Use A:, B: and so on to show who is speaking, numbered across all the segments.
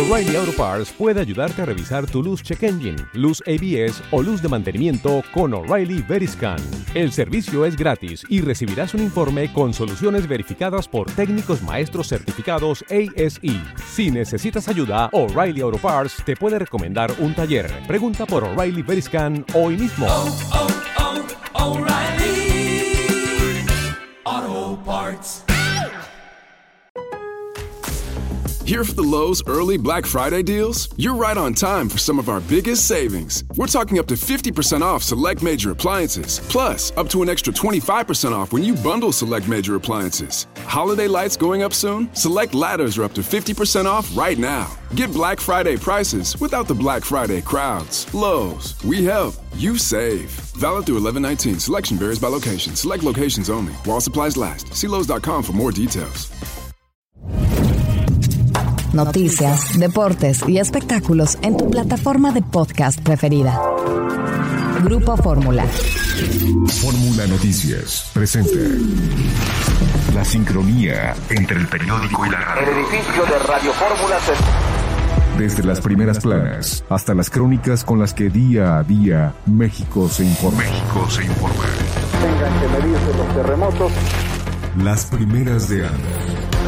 A: O'Reilly Auto Parts puede ayudarte a revisar tu luz check engine, luz ABS o luz de mantenimiento con O'Reilly Veriscan. El servicio es gratis y recibirás un informe con soluciones verificadas por técnicos maestros certificados ASE. Si necesitas ayuda, O'Reilly Auto Parts te puede recomendar un taller. Pregunta por O'Reilly Veriscan hoy mismo.
B: O'Reilly Auto Parts.
C: Here for the Lowe's early Black Friday deals? You're right on time for some of our biggest savings. We're talking up to 50% off select major appliances, plus up to an extra 25% off when you bundle select major appliances. Holiday lights going up soon? Select ladders are up to 50% off right now. Get Black Friday prices without the Black Friday crowds. Lowe's, we help, you save. Valid through 11/19. Selection varies by location. Select locations only. While supplies last. See Lowe's.com for more details.
D: Noticias, deportes y espectáculos en tu plataforma de podcast preferida. Grupo Fórmula.
E: Fórmula Noticias presenta la sincronía entre el periódico y la radio.
F: El edificio de Radio Fórmula
E: Desde las primeras planas hasta las crónicas con las que día a día México se informa.
F: Tengan que medirse los terremotos.
E: Las primeras de Anda.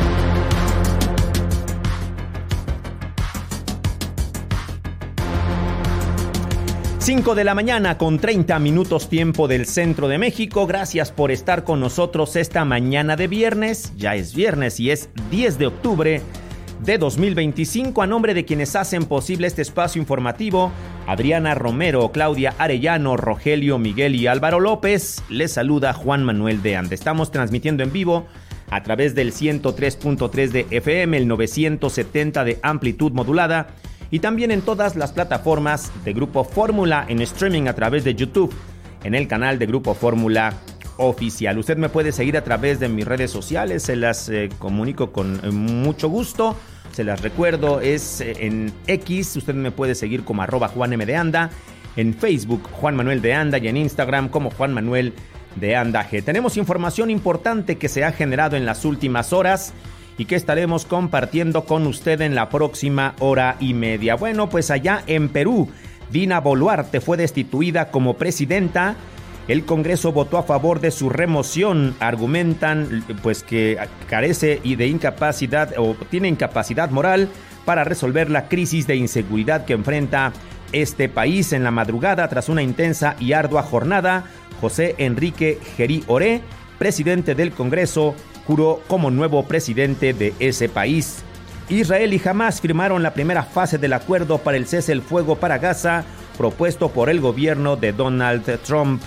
G: 5 de la mañana con 30 minutos tiempo del centro de México. Gracias por estar con nosotros esta mañana de viernes. Ya es viernes y es 10 de octubre de 2025. A nombre de quienes hacen posible este espacio informativo, Adriana Romero, Claudia Arellano, Rogelio Miguel y Álvaro López, les saluda Juan Manuel de Anda. Estamos transmitiendo en vivo a través del 103.3 de FM, el 970 de amplitud modulada, y también en todas las plataformas de Grupo Fórmula en streaming a través de YouTube, en el canal de Grupo Fórmula Oficial. Usted me puede seguir a través de mis redes sociales, se las comunico con mucho gusto, se las recuerdo, es en X, usted me puede seguir como @JuanMDeAnda, en Facebook Juan Manuel de Anda y en Instagram como Juan Manuel de Anda G. Tenemos información importante que se ha generado en las últimas horas y que estaremos compartiendo con usted en la próxima hora y media. Bueno, pues allá en Perú, Dina Boluarte fue destituida como presidenta. El Congreso votó a favor de su remoción. Argumentan pues que carece de incapacidad o tiene incapacidad moral para resolver la crisis de inseguridad que enfrenta este país. En la madrugada, tras una intensa y ardua jornada, José Enrique Gerí Oré, presidente del Congreso, juró como nuevo presidente de ese país. Israel y Hamás firmaron la primera fase del acuerdo para el cese el fuego para Gaza, propuesto por el gobierno de Donald Trump.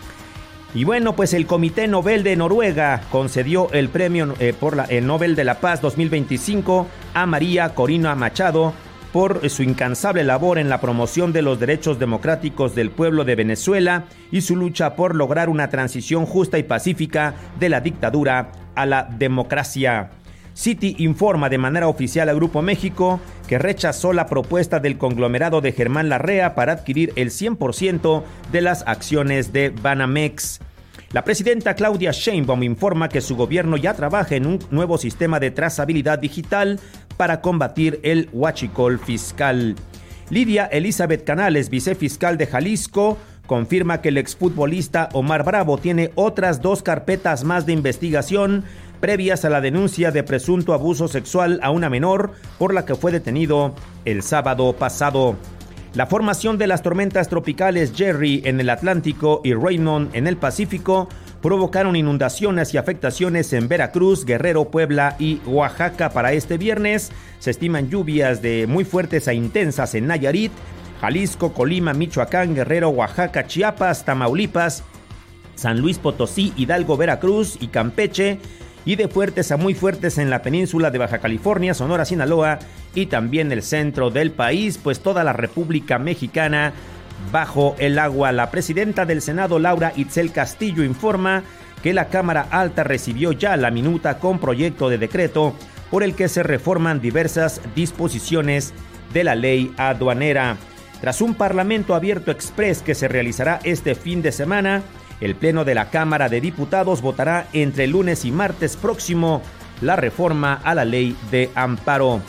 G: Y bueno, pues el Comité Nobel de Noruega concedió el premio el Nobel de la Paz 2025 a María Corina Machado por su incansable labor en la promoción de los derechos democráticos del pueblo de Venezuela y su lucha por lograr una transición justa y pacífica de la dictadura a la democracia. Citi informa de manera oficial a Grupo México que rechazó la propuesta del conglomerado de Germán Larrea para adquirir el 100% de las acciones de Banamex. La presidenta Claudia Sheinbaum informa que su gobierno ya trabaja en un nuevo sistema de trazabilidad digital para combatir el huachicol fiscal. Lidia Elizabeth Canales, vicefiscal de Jalisco, confirma que el exfutbolista Omar Bravo tiene otras 2 carpetas más de investigación previas a la denuncia de presunto abuso sexual a una menor por la que fue detenido el sábado pasado. La formación de las tormentas tropicales Jerry en el Atlántico y Raymond en el Pacífico provocaron inundaciones y afectaciones en Veracruz, Guerrero, Puebla y Oaxaca para este viernes. Se estiman lluvias de muy fuertes a intensas en Nayarit, Jalisco, Colima, Michoacán, Guerrero, Oaxaca, Chiapas, Tamaulipas, San Luis Potosí, Hidalgo, Veracruz y Campeche, y de fuertes a muy fuertes en la península de Baja California, Sonora, Sinaloa y también el centro del país, pues toda la República Mexicana bajo el agua. La presidenta del Senado, Laura Itzel Castillo, informa que la Cámara Alta recibió ya la minuta con proyecto de decreto por el que se reforman diversas disposiciones de la ley aduanera. Tras un Parlamento Abierto Express que se realizará este fin de semana, el Pleno de la Cámara de Diputados votará entre lunes y martes próximo la reforma a la ley de amparo.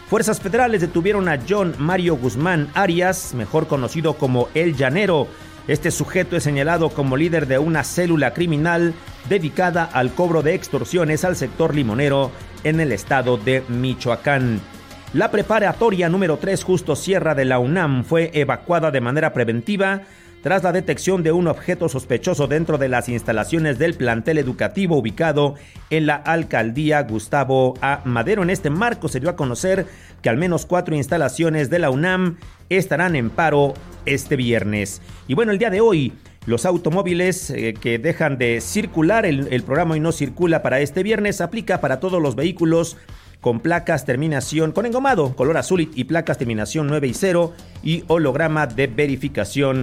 G: Fuerzas federales detuvieron a John Mario Guzmán Arias, mejor conocido como El Llanero. Este sujeto es señalado como líder de una célula criminal dedicada al cobro de extorsiones al sector limonero en el estado de Michoacán. La preparatoria número 3 Justo Sierra de la UNAM fue evacuada de manera preventiva tras la detección de un objeto sospechoso dentro de las instalaciones del plantel educativo ubicado en la alcaldía Gustavo A. Madero. En este marco se dio a conocer que al menos 4 instalaciones de la UNAM estarán en paro este viernes. Y bueno, el día de hoy, los automóviles que dejan de circular, el programa Hoy No Circula para este viernes, aplica para todos los vehículos con placas terminación, con engomado, color azul y placas terminación 9 y 0 y holograma de verificación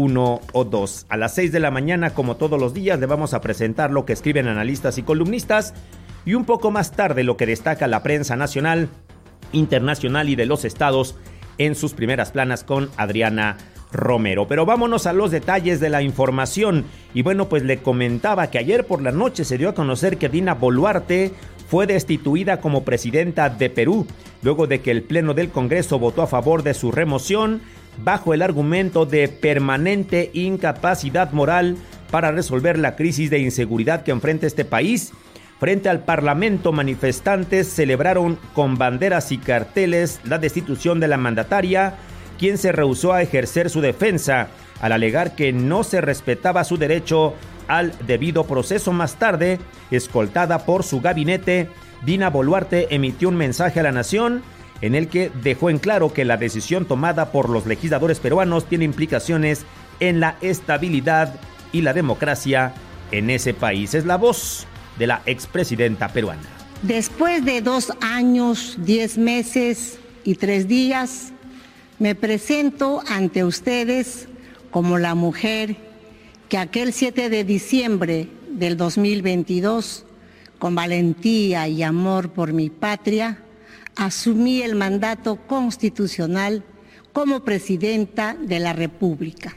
G: 1 o 2. A las 6 de la mañana, como todos los días, le vamos a presentar lo que escriben analistas y columnistas y un poco más tarde lo que destaca la prensa nacional, internacional y de los estados en sus primeras planas con Adriana Romero. Pero vámonos a los detalles de la información. Y bueno, pues le comentaba que ayer por la noche se dio a conocer que Dina Boluarte fue destituida como presidenta de Perú, luego de que el Pleno del Congreso votó a favor de su remoción bajo el argumento de permanente incapacidad moral para resolver la crisis de inseguridad que enfrenta este país. Frente al Parlamento, manifestantes celebraron con banderas y carteles la destitución de la mandataria, quien se rehusó a ejercer su defensa al alegar que no se respetaba su derecho al debido proceso. Más tarde, escoltada por su gabinete, Dina Boluarte emitió un mensaje a la nación en el que dejó en claro que la decisión tomada por los legisladores peruanos tiene implicaciones en la estabilidad y la democracia en ese país. Es la voz de la expresidenta peruana.
H: Después de 2 años, 10 meses y 3 días, me presento ante ustedes como la mujer que aquel 7 de diciembre del 2022, con valentía y amor por mi patria, asumí el mandato constitucional como presidenta de la República.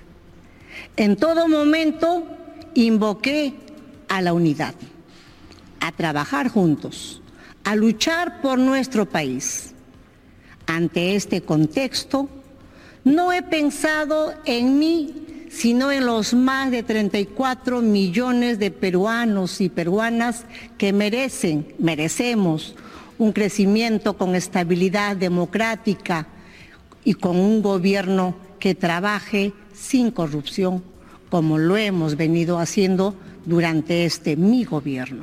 H: En todo momento invoqué a la unidad, a trabajar juntos, a luchar por nuestro país. Ante este contexto, no he pensado en mí, sino en los más de 34 millones de peruanos y peruanas que merecemos un crecimiento con estabilidad democrática y con un gobierno que trabaje sin corrupción, como lo hemos venido haciendo durante mi gobierno.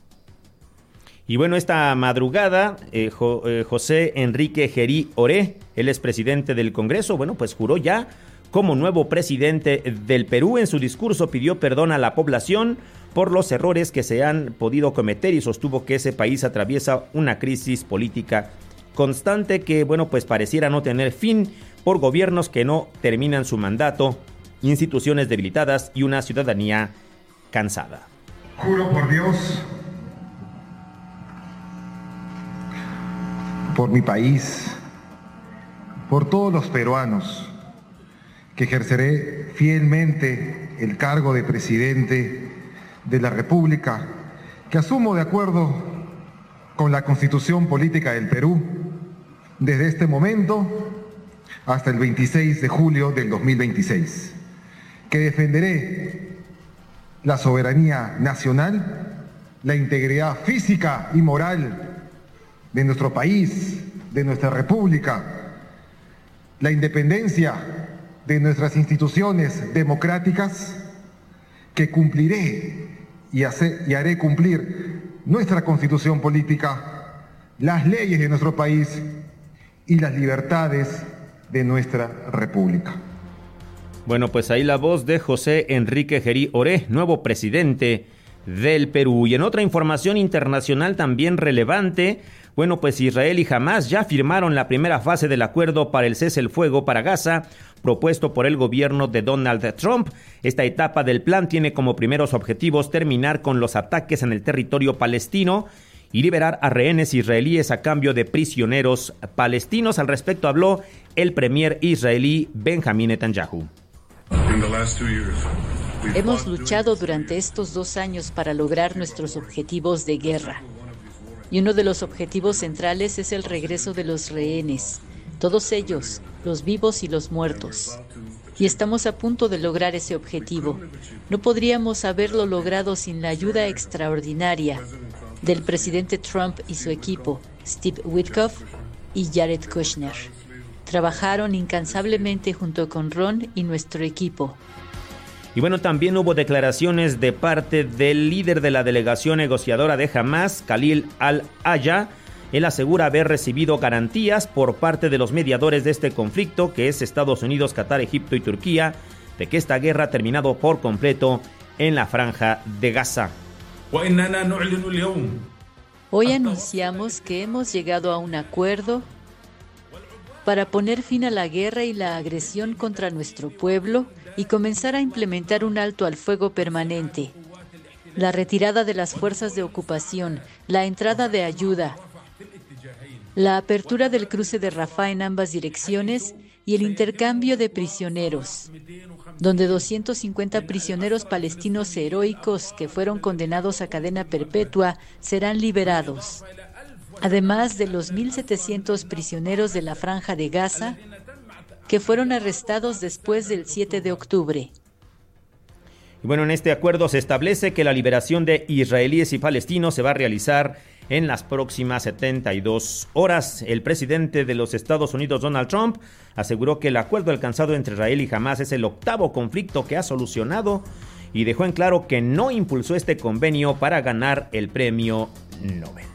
G: Y bueno, esta madrugada, José Enrique Gerí Oré, él es presidente del Congreso, bueno, pues juró ya como nuevo presidente del Perú. En su discurso pidió perdón a la población por los errores que se han podido cometer y sostuvo que ese país atraviesa una crisis política constante que, bueno, pues pareciera no tener fin por gobiernos que no terminan su mandato, instituciones debilitadas y una ciudadanía cansada.
I: Juro por Dios, por mi país, por todos los peruanos, que ejerceré fielmente el cargo de presidente de la República, que asumo de acuerdo con la Constitución Política del Perú, desde este momento hasta el 26 de julio del 2026, que defenderé la soberanía nacional, la integridad física y moral de nuestro país, de nuestra República, la independencia de nuestras instituciones democráticas, que cumpliré y haré cumplir nuestra Constitución Política, las leyes de nuestro país y las libertades de nuestra República.
G: Bueno, pues ahí la voz de José Enrique Gerí Oré, nuevo presidente del Perú. Y en otra información internacional también relevante, bueno, pues Israel y Hamás ya firmaron la primera fase del acuerdo para el cese el fuego para Gaza, propuesto por el gobierno de Donald Trump. Esta etapa del plan tiene como primeros objetivos terminar con los ataques en el territorio palestino y liberar a rehenes israelíes a cambio de prisioneros palestinos. Al respecto habló el premier israelí Benjamín Netanyahu.
J: Hemos luchado durante estos 2 años para lograr nuestros objetivos de guerra. Y uno de los objetivos centrales es el regreso de los rehenes, todos ellos, los vivos y los muertos. Y estamos a punto de lograr ese objetivo. No podríamos haberlo logrado sin la ayuda extraordinaria del presidente Trump y su equipo, Steve Witkoff y Jared Kushner. Trabajaron incansablemente junto con Ron y nuestro equipo.
G: Y bueno, también hubo declaraciones de parte del líder de la delegación negociadora de Hamás, Khalil al-Aya. Él asegura haber recibido garantías por parte de los mediadores de este conflicto, que es Estados Unidos, Qatar, Egipto y Turquía, de que esta guerra ha terminado por completo en la franja de Gaza.
J: Hoy anunciamos que hemos llegado a un acuerdo para poner fin a la guerra y la agresión contra nuestro pueblo y comenzar a implementar un alto al fuego permanente. La retirada de las fuerzas de ocupación, la entrada de ayuda, la apertura del cruce de Rafah en ambas direcciones y el intercambio de prisioneros, donde 250 prisioneros palestinos heroicos que fueron condenados a cadena perpetua serán liberados, además de los 1.700 prisioneros de la Franja de Gaza que fueron arrestados después del 7 de octubre.
G: Y bueno, en este acuerdo se establece que la liberación de israelíes y palestinos se va a realizar en las próximas 72 horas. El presidente de los Estados Unidos, Donald Trump, aseguró que el acuerdo alcanzado entre Israel y Hamás es el octavo conflicto que ha solucionado y dejó en claro que no impulsó este convenio para ganar el premio Nobel.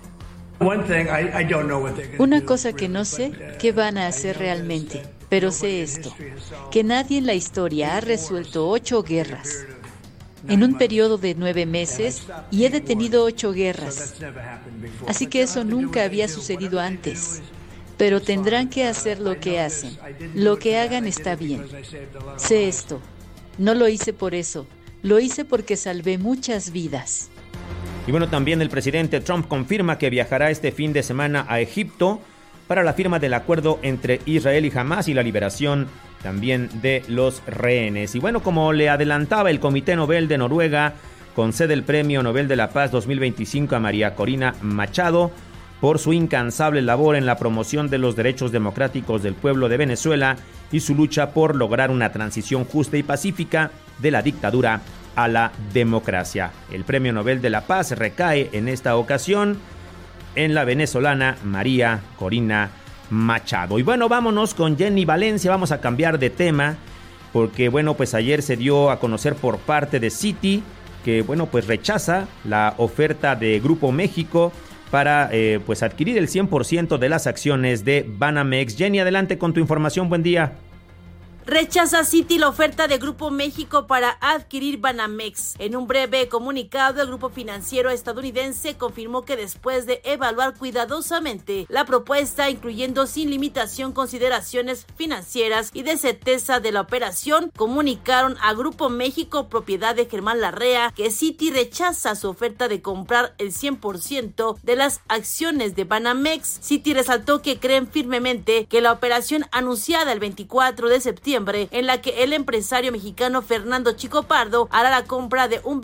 J: Una cosa que no sé, ¿qué van a hacer realmente? Pero sé esto, que nadie en la historia ha resuelto 8 guerras en un periodo de 9 meses y he detenido 8 guerras. Así que eso nunca había sucedido antes. Pero tendrán que hacer lo que hacen. Lo que hagan está bien. Sé esto. No lo hice por eso. Lo hice porque salvé muchas vidas.
G: Y bueno, también el presidente Trump confirma que viajará este fin de semana a Egipto para la firma del acuerdo entre Israel y Hamás y la liberación también de los rehenes. Y bueno, como le adelantaba el Comité Nobel de Noruega, concede el Premio Nobel de la Paz 2025 a María Corina Machado por su incansable labor en la promoción de los derechos democráticos del pueblo de Venezuela y su lucha por lograr una transición justa y pacífica de la dictadura a la democracia. El Premio Nobel de la Paz recae en esta ocasión en la venezolana María Corina Machado. Y bueno, vámonos con Jenny Valencia, vamos a cambiar de tema, porque bueno, pues ayer se dio a conocer por parte de Citi que bueno, pues rechaza la oferta de Grupo México para pues adquirir el 100% de las acciones de Banamex. Jenny, adelante con tu información, buen día.
K: Rechaza Citi la oferta de Grupo México para adquirir Banamex. En un breve comunicado, el grupo financiero estadounidense confirmó que después de evaluar cuidadosamente la propuesta, incluyendo sin limitación consideraciones financieras y de certeza de la operación, comunicaron a Grupo México, propiedad de Germán Larrea, que Citi rechaza su oferta de comprar el 100% de las acciones de Banamex. Citi resaltó que creen firmemente que la operación anunciada el 24 de septiembre, en la que el empresario mexicano Fernando Chico Pardo hará la compra de un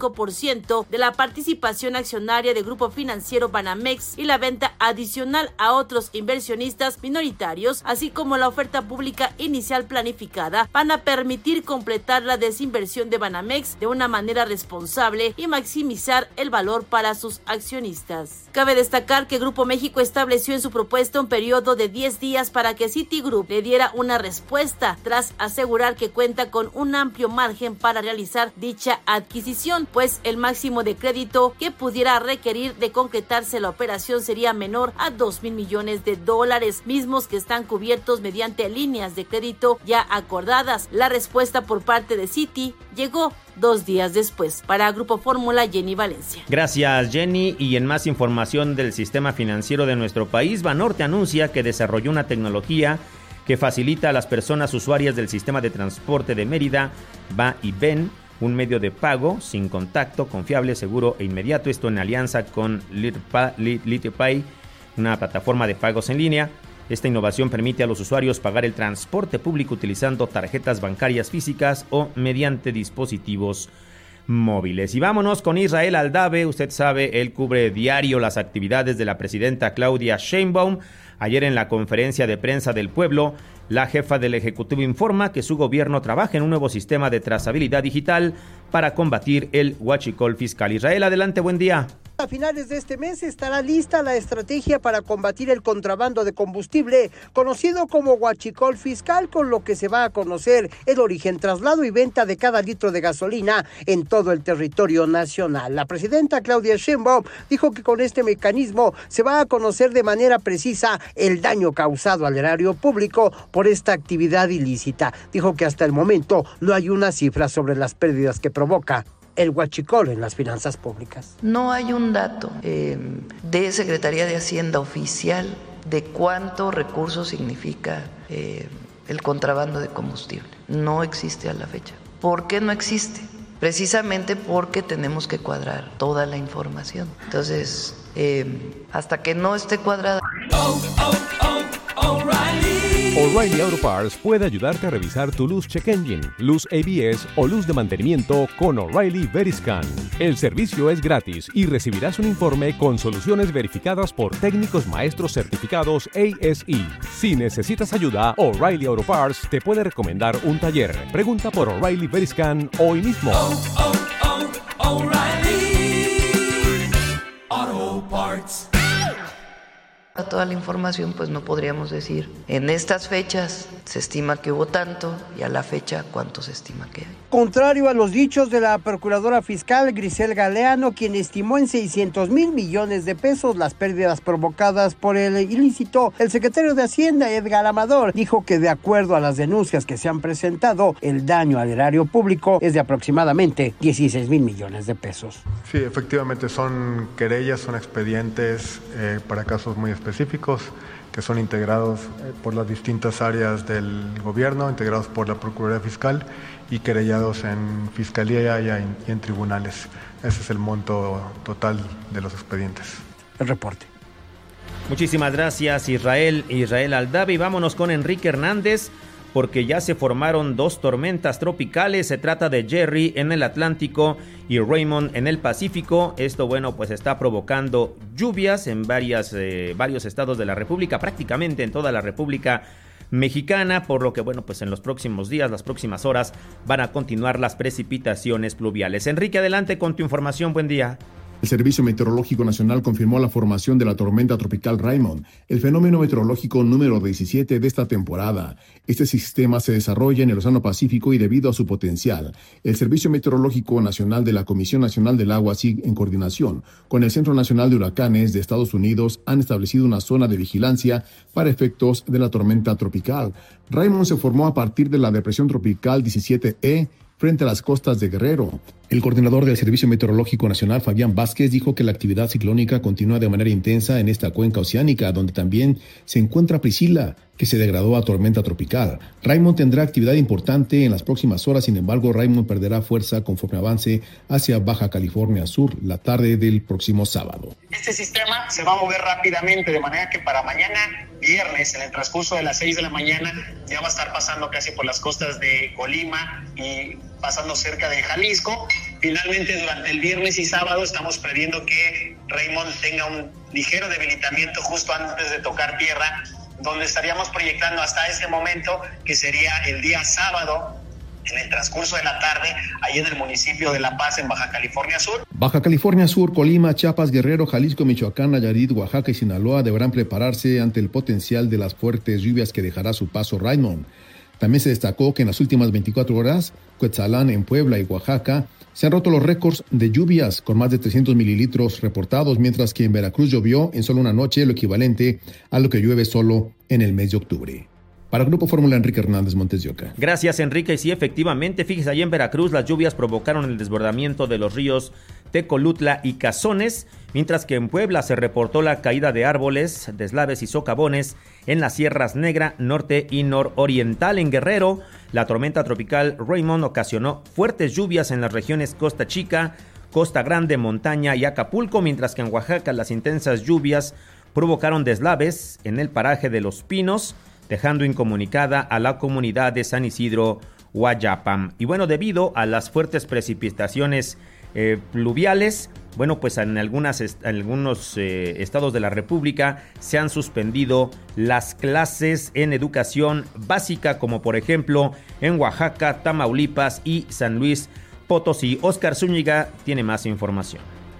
K: 25% de la participación accionaria del grupo financiero Banamex y la venta adicional a otros inversionistas minoritarios, así como la oferta pública inicial planificada, van a permitir completar la desinversión de Banamex de una manera responsable y maximizar el valor para sus accionistas. Cabe destacar que Grupo México estableció en su propuesta un periodo de 10 días para que Citigroup le diera una respuesta, tras asegurar que cuenta con un amplio margen para realizar dicha adquisición, pues el máximo de crédito que pudiera requerir de concretarse la operación sería menor a $2,000 millones, mismos que están cubiertos mediante líneas de crédito ya acordadas. La respuesta por parte de Citi llegó 2 días después. Para Grupo Fórmula, Jenny Valencia.
G: Gracias, Jenny. Y en más información del sistema financiero de nuestro país, Banorte anuncia que desarrolló una tecnología que facilita a las personas usuarias del sistema de transporte de Mérida, Va y Ven, un medio de pago sin contacto, confiable, seguro e inmediato. Esto en alianza con LittlePay, una plataforma de pagos en línea. Esta innovación permite a los usuarios pagar el transporte público utilizando tarjetas bancarias físicas o mediante dispositivos móviles. Y vámonos con Israel Aldave. Usted sabe, él cubre diario las actividades de la presidenta Claudia Sheinbaum. Ayer en la conferencia de prensa del pueblo, la jefa del Ejecutivo informa que su gobierno trabaja en un nuevo sistema de trazabilidad digital para combatir el huachicol fiscal. Israel, adelante, buen día.
L: A finales de este mes estará lista la estrategia para combatir el contrabando de combustible, conocido como huachicol fiscal, con lo que se va a conocer el origen, traslado y venta de cada litro de gasolina en todo el territorio nacional. La presidenta Claudia Sheinbaum dijo que con este mecanismo se va a conocer de manera precisa el daño causado al erario público por esta actividad ilícita. Dijo que hasta el momento no hay una cifra sobre las pérdidas que provoca el huachicol en las finanzas públicas.
M: No hay un dato de Secretaría de Hacienda oficial de cuánto recurso significa el contrabando de combustible. No existe a la fecha. ¿Por qué no existe? Precisamente porque tenemos que cuadrar toda la información. Entonces, hasta que no esté cuadrada...
A: O'Reilly Auto Parts puede ayudarte a revisar tu luz check engine, luz ABS o luz de mantenimiento con O'Reilly Veriscan. El servicio es gratis y recibirás un informe con soluciones verificadas por técnicos maestros certificados ASE. Si necesitas ayuda, O'Reilly Auto Parts te puede recomendar un taller. Pregunta por O'Reilly Veriscan hoy mismo.
B: O'Reilly Auto Parts.
M: Toda la información, pues no podríamos decir en estas fechas se estima que hubo tanto y a la fecha cuánto se estima que hay.
L: Contrario a los dichos de la procuradora fiscal Grisel Galeano, quien estimó en 600,000 millones de pesos las pérdidas provocadas por el ilícito, el secretario de Hacienda, Edgar Amador, dijo que de acuerdo a las denuncias que se han presentado, el daño al erario público es de aproximadamente 16,000 millones de pesos.
N: Sí, efectivamente son querellas, son expedientes para casos muy específicos que son integrados por las distintas áreas del gobierno, integrados por la Procuraduría Fiscal y querellados en Fiscalía y en tribunales. Ese es el monto total de los expedientes.
L: El reporte.
G: Muchísimas gracias, Israel Aldave. Y vámonos con Enrique Hernández, porque ya se formaron dos tormentas tropicales. Se trata de Jerry en el Atlántico y Raymond en el Pacífico. Esto, bueno, pues está provocando lluvias en varios estados de la República, prácticamente en toda la República Mexicana, por lo que, bueno, pues en los próximos días, las próximas horas, van a continuar las precipitaciones pluviales. Enrique, adelante con tu información. Buen día.
O: El Servicio Meteorológico Nacional confirmó la formación de la tormenta tropical Raymond, el fenómeno meteorológico número 17 de esta temporada. Este sistema se desarrolla en el Océano Pacífico y debido a su potencial, el Servicio Meteorológico Nacional de la Comisión Nacional del Agua, SIG, en coordinación con el Centro Nacional de Huracanes de Estados Unidos, han establecido una zona de vigilancia para efectos de la tormenta tropical. Raymond se formó a partir de la depresión tropical 17E, frente a las costas de Guerrero. El coordinador del Servicio Meteorológico Nacional, Fabián Vázquez, dijo que la actividad ciclónica continúa de manera intensa en esta cuenca oceánica, donde también se encuentra Priscila, que se degradó a tormenta tropical. Raymond tendrá actividad importante en las próximas horas, sin embargo, Raymond perderá fuerza conforme avance hacia Baja California Sur la tarde del próximo sábado.
P: Este sistema se va a mover rápidamente, de manera que para mañana viernes, en el transcurso de las 6 de la mañana, ya va a estar pasando casi por las costas de Colima y pasando cerca de Jalisco. Finalmente, durante el viernes y sábado estamos previendo que Raymond tenga un ligero debilitamiento justo antes de tocar tierra, donde estaríamos proyectando hasta ese momento, que sería el día sábado, en el transcurso de la tarde, ahí en el municipio de La Paz, en Baja California Sur.
O: Baja California Sur, Colima, Chiapas, Guerrero, Jalisco, Michoacán, Nayarit, Oaxaca y Sinaloa deberán prepararse ante el potencial de las fuertes lluvias que dejará su paso Raymond. También se destacó que en las últimas 24 horas, Cuetzalán, en Puebla y Oaxaca, se han roto los récords de lluvias con más de 300 mililitros reportados, mientras que en Veracruz llovió en solo una noche lo equivalente a lo que llueve solo en el mes de octubre. Para Grupo Fórmula, Enrique Hernández, Montes de Oca.
G: Gracias, Enrique. Y sí, efectivamente, fíjese, allá en Veracruz las lluvias provocaron el desbordamiento de los ríos Tecolutla y Cazones, mientras que en Puebla se reportó la caída de árboles, deslaves y socavones en las sierras Negra, Norte y Nororiental. En Guerrero, la tormenta tropical Raymond ocasionó fuertes lluvias en las regiones Costa Chica, Costa Grande, Montaña y Acapulco, mientras que en Oaxaca las intensas lluvias provocaron deslaves en el paraje de Los Pinos, dejando incomunicada a la comunidad de San Isidro, Guayapam. Y bueno, debido a las fuertes precipitaciones pluviales, bueno, pues en algunos estados de la República se han suspendido las clases en educación básica, como por ejemplo en Oaxaca, Tamaulipas y San Luis Potosí. Oscar Zúñiga tiene más información.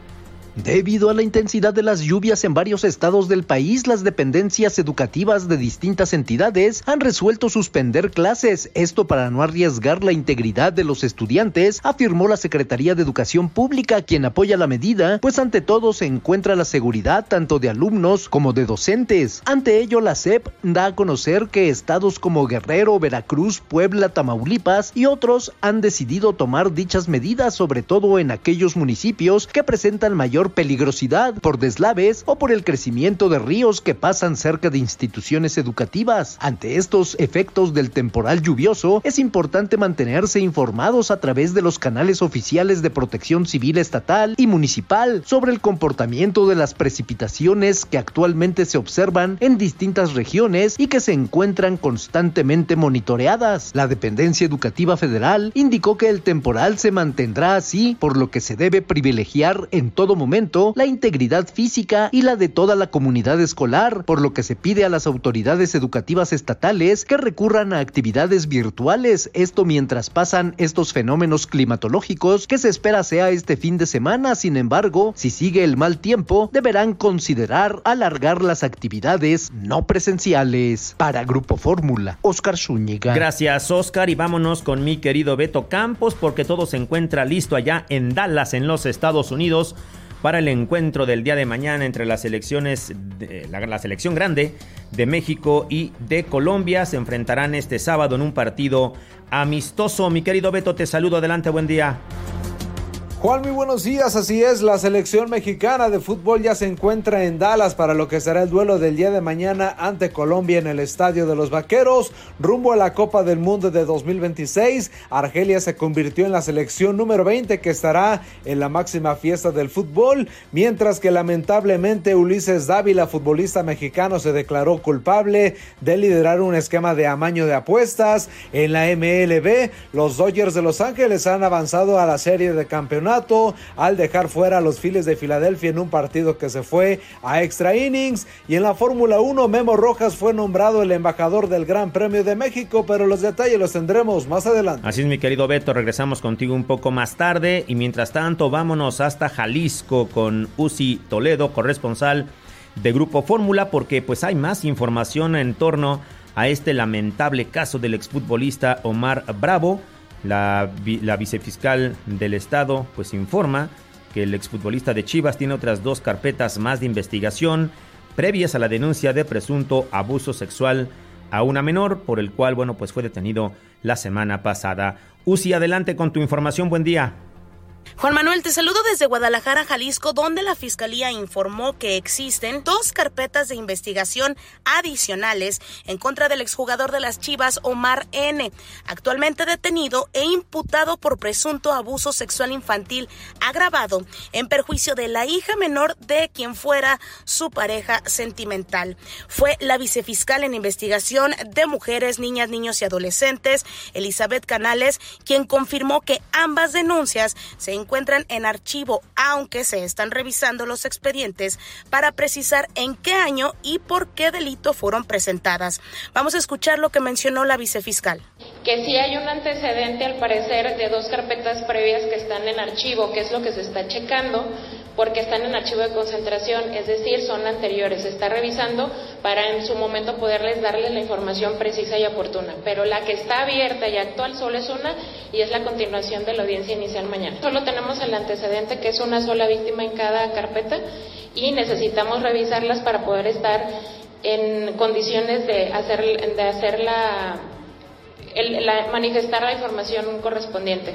Q: Debido a la intensidad de las lluvias en varios estados del país, las dependencias educativas de distintas entidades han resuelto suspender clases. Esto para no arriesgar la integridad de los estudiantes, afirmó la Secretaría de Educación Pública, quien apoya la medida, pues ante todo se encuentra la seguridad tanto de alumnos como de docentes. Ante ello, la SEP da a conocer que estados como Guerrero, Veracruz, Puebla, Tamaulipas y otros han decidido tomar dichas medidas, sobre todo en aquellos municipios que presentan mayor peligrosidad por deslaves o por el crecimiento de ríos que pasan cerca de instituciones educativas. Ante estos efectos del temporal lluvioso, es importante mantenerse informados a través de los canales oficiales de Protección Civil estatal y municipal sobre el comportamiento de las precipitaciones que actualmente se observan en distintas regiones y que se encuentran constantemente monitoreadas. La dependencia educativa federal indicó que el temporal se mantendrá así, por lo que se debe privilegiar en todo momento la integridad física y la de toda la comunidad escolar, por lo que se pide a las autoridades educativas estatales que recurran a actividades virtuales, esto mientras pasan estos fenómenos climatológicos que se espera sea este fin de semana. Sin embargo, si sigue el mal tiempo, deberán considerar alargar las actividades no presenciales. Para Grupo Fórmula, Oscar Zúñiga.
G: Gracias, Oscar, y vámonos con mi querido Beto Campos, porque todo se encuentra listo allá en Dallas, en los Estados Unidos, para el encuentro del día de mañana entre las selecciones, la selección grande de México y de Colombia. Se enfrentarán este sábado en un partido amistoso. Mi querido Beto, te saludo. Adelante, buen día.
R: Juan, muy buenos días. Así es, la selección mexicana de fútbol ya se encuentra en Dallas para lo que será el duelo del día de mañana ante Colombia en el Estadio de los Vaqueros, rumbo a la Copa del Mundo de 2026. Argelia se convirtió en la selección número 20 que estará en la máxima fiesta del fútbol, mientras que lamentablemente Ulises Dávila, futbolista mexicano, se declaró culpable de liderar un esquema de amaño de apuestas en la MLB. Los Dodgers de Los Ángeles han avanzado a la serie de campeonato al dejar fuera a los Phillies de Filadelfia en un partido que se fue a extra innings. Y en la Fórmula 1, Memo Rojas fue nombrado el embajador del Gran Premio de México, pero los detalles los tendremos más adelante.
G: Así es, mi querido Beto, regresamos contigo un poco más tarde, y mientras tanto vámonos hasta Jalisco con Uzi Toledo, corresponsal de Grupo Fórmula, porque pues hay más información en torno a este lamentable caso del exfutbolista Omar Bravo. La vicefiscal del estado pues informa que el exfutbolista de Chivas tiene otras 2 carpetas más de investigación previas a la denuncia de presunto abuso sexual a una menor, por el cual bueno pues fue detenido la semana pasada. Uzi, adelante con tu información, buen día.
K: Juan Manuel, te saludo desde Guadalajara, Jalisco, donde la Fiscalía informó que existen 2 carpetas de investigación adicionales en contra del exjugador de las Chivas, Omar N., actualmente detenido e imputado por presunto abuso sexual infantil agravado en perjuicio de la hija menor de quien fuera su pareja sentimental. Fue la vicefiscal en investigación de mujeres, niñas, niños y adolescentes, Elizabeth Canales, quien confirmó que ambas denuncias se encuentran en archivo, aunque se están revisando los expedientes para precisar en qué año y por qué delito fueron presentadas. Vamos a escuchar lo que mencionó la vicefiscal.
S: Que sí hay un antecedente, al parecer, de 2 carpetas previas que están en archivo, que es lo que se está checando, porque están en archivo de concentración, es decir, son anteriores. Se está revisando para en su momento darles la información precisa y oportuna. Pero la que está abierta y actual solo es una, y es la continuación de la audiencia inicial mañana. Solo tenemos el antecedente, que es una sola víctima en cada carpeta, y necesitamos revisarlas para poder estar en condiciones de manifestar la información correspondiente.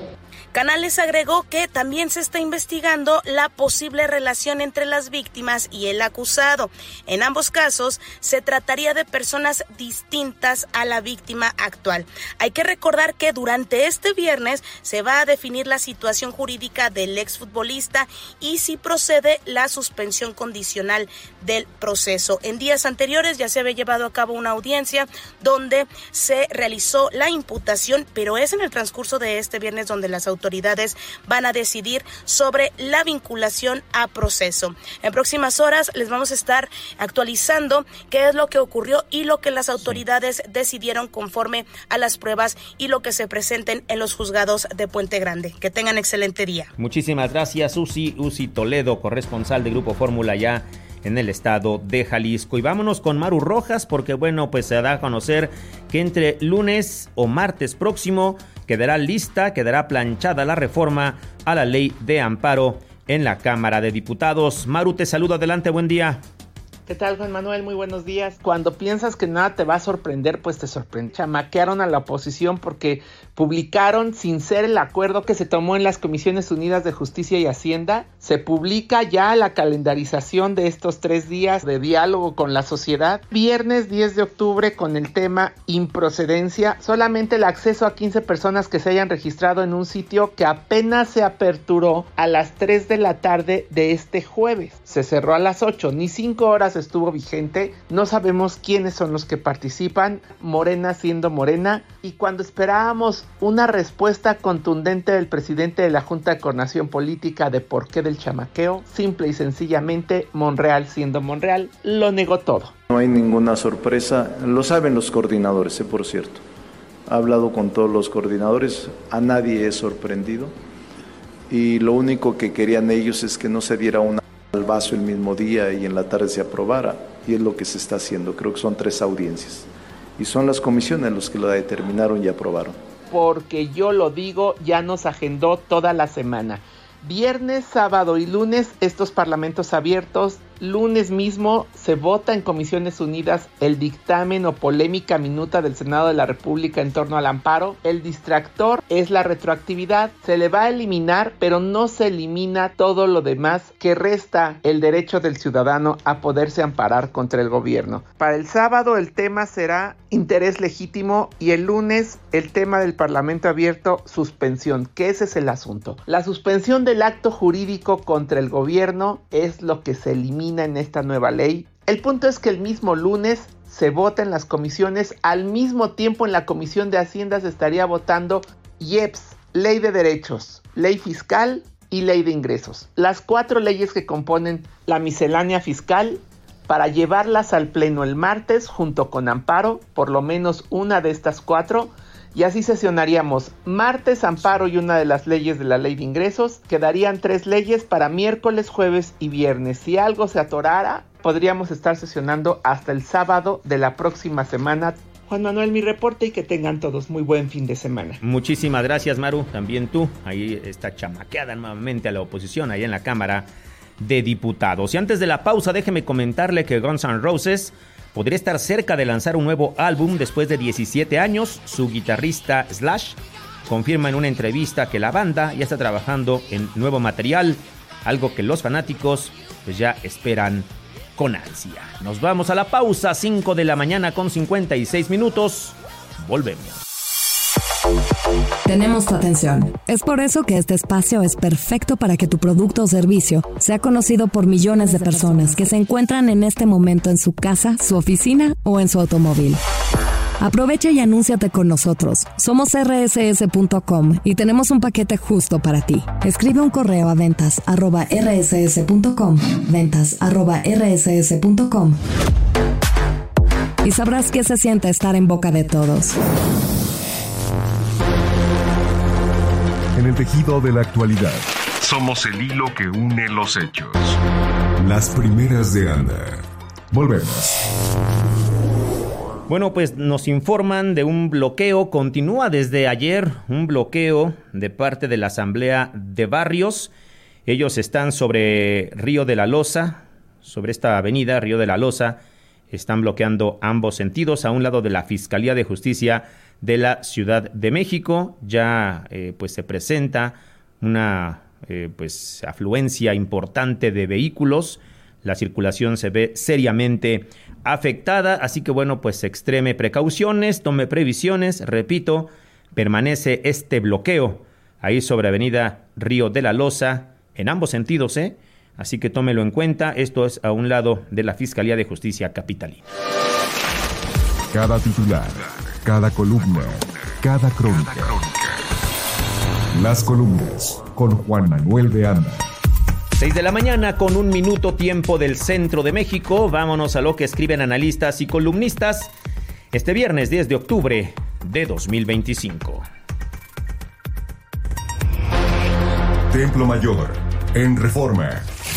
K: Canales agregó que también se está investigando la posible relación entre las víctimas y el acusado. En ambos casos, se trataría de personas distintas a la víctima actual. Hay que recordar que durante este viernes se va a definir la situación jurídica del exfutbolista y si procede la suspensión condicional del proceso. En días anteriores ya se había llevado a cabo una audiencia donde se realizó la imputación, pero es en el transcurso de este viernes donde las autoridades van a decidir sobre la vinculación a proceso. En próximas horas les vamos a estar actualizando qué es lo que ocurrió y lo que las autoridades decidieron conforme a las pruebas y lo que se presenten en los juzgados de Puente Grande. Que tengan excelente día.
G: Muchísimas gracias, Uzi Toledo, corresponsal de Grupo Fórmula ya en el estado de Jalisco. Y vámonos con Maru Rojas, porque bueno, pues se da a conocer que entre lunes o martes próximo quedará planchada la reforma a la ley de amparo en la Cámara de Diputados. Maru, te saludo, adelante, buen día.
T: ¿Qué tal, Juan Manuel? Muy buenos días. Cuando piensas que nada te va a sorprender, pues te sorprende. Chamaquearon a la oposición porque publicaron, sin ser el acuerdo que se tomó en las Comisiones Unidas de Justicia y Hacienda, se publica ya la calendarización de estos 3 días de diálogo con la sociedad. Viernes 10 de octubre con el tema improcedencia, solamente el acceso a 15 personas que se hayan registrado en un sitio que apenas se aperturó a las 3 de la tarde de este jueves. Se cerró a las 8, ni 5 horas estuvo vigente. No sabemos quiénes son los que participan, Morena siendo Morena, y cuando esperábamos una respuesta contundente del presidente de la Junta de Coordinación Política de por qué del chamaqueo, simple y sencillamente Monreal siendo Monreal, lo negó todo.
U: No hay ninguna sorpresa, lo saben los coordinadores, por cierto. He hablado con todos los coordinadores, a nadie he sorprendido, y lo único que querían ellos es que no se diera una al vaso el mismo día y en la tarde se aprobara, y es lo que se está haciendo. Creo que son 3 audiencias y son las comisiones los que lo determinaron y aprobaron.
T: Porque yo lo digo, ya nos agendó toda la semana. Viernes, sábado y lunes estos parlamentos abiertos. Lunes mismo se vota en Comisiones Unidas el dictamen o polémica minuta del Senado de la República en torno al amparo. El distractor es la retroactividad. Se le va a eliminar, pero no se elimina todo lo demás que resta el derecho del ciudadano a poderse amparar contra el gobierno. Para el sábado el tema será interés legítimo y el lunes el tema del Parlamento abierto, suspensión, que ese es el asunto. La suspensión del acto jurídico contra el gobierno es lo que se elimina en esta nueva ley. El punto es que el mismo lunes se vota en las comisiones, al mismo tiempo en la Comisión de Hacienda se estaría votando IEPS, Ley de Derechos, Ley Fiscal y Ley de Ingresos. Las 4 leyes que componen la miscelánea fiscal, para llevarlas al pleno el martes junto con amparo, por lo menos una de estas 4, y así sesionaríamos martes amparo y una de las leyes de la ley de ingresos. Quedarían 3 leyes para miércoles, jueves y viernes. Si algo se atorara, podríamos estar sesionando hasta el sábado de la próxima semana. Juan Manuel, mi reporte, y que tengan todos muy buen fin de semana.
G: Muchísimas gracias, Maru. También tú. Ahí está chamaqueada nuevamente a la oposición, ahí en la Cámara de Diputados. Y antes de la pausa, déjeme comentarle que Guns N' Roses podría estar cerca de lanzar un nuevo álbum después de 17 años. Su guitarrista Slash confirma en una entrevista que la banda ya está trabajando en nuevo material, algo que los fanáticos pues ya esperan con ansia. Nos vamos a la pausa, 5 de la mañana con 56 minutos. Volvemos.
D: Tenemos tu atención. Es por eso que este espacio es perfecto para que tu producto o servicio sea conocido por millones de personas que se encuentran en este momento en su casa, su oficina o en su automóvil. Aprovecha y anúnciate con nosotros. Somos rss.com y tenemos un paquete justo para ti. Escribe un correo a ventas@rss.com, ventas@rss.com, y sabrás qué se siente estar en boca de todos.
E: En el tejido de la actualidad, somos el hilo que une los hechos. Las primeras de Anda. Volvemos.
G: Bueno, pues nos informan de un bloqueo. Continúa desde ayer un bloqueo de parte de la Asamblea de Barrios. Ellos están sobre Río de la Loza, sobre esta avenida Río de la Loza, Están bloqueando ambos sentidos a un lado de la Fiscalía de Justicia de la Ciudad de México. Ya pues se presenta una pues afluencia importante de vehículos. La circulación se ve seriamente afectada, así que bueno, pues extreme precauciones, tome previsiones. Repito, permanece este bloqueo ahí sobre Avenida Río de la Loza, en ambos sentidos, así que tómelo en cuenta. Esto es a un lado de la Fiscalía de Justicia capitalina.
E: Cada titular, cada columna, cada crónica. Las columnas con Juan Manuel de Anda.
G: 6 de la mañana con 1 minuto tiempo del centro de México. Vámonos a lo que escriben analistas y columnistas este viernes 10 de octubre de 2025.
E: Templo Mayor, en Reforma.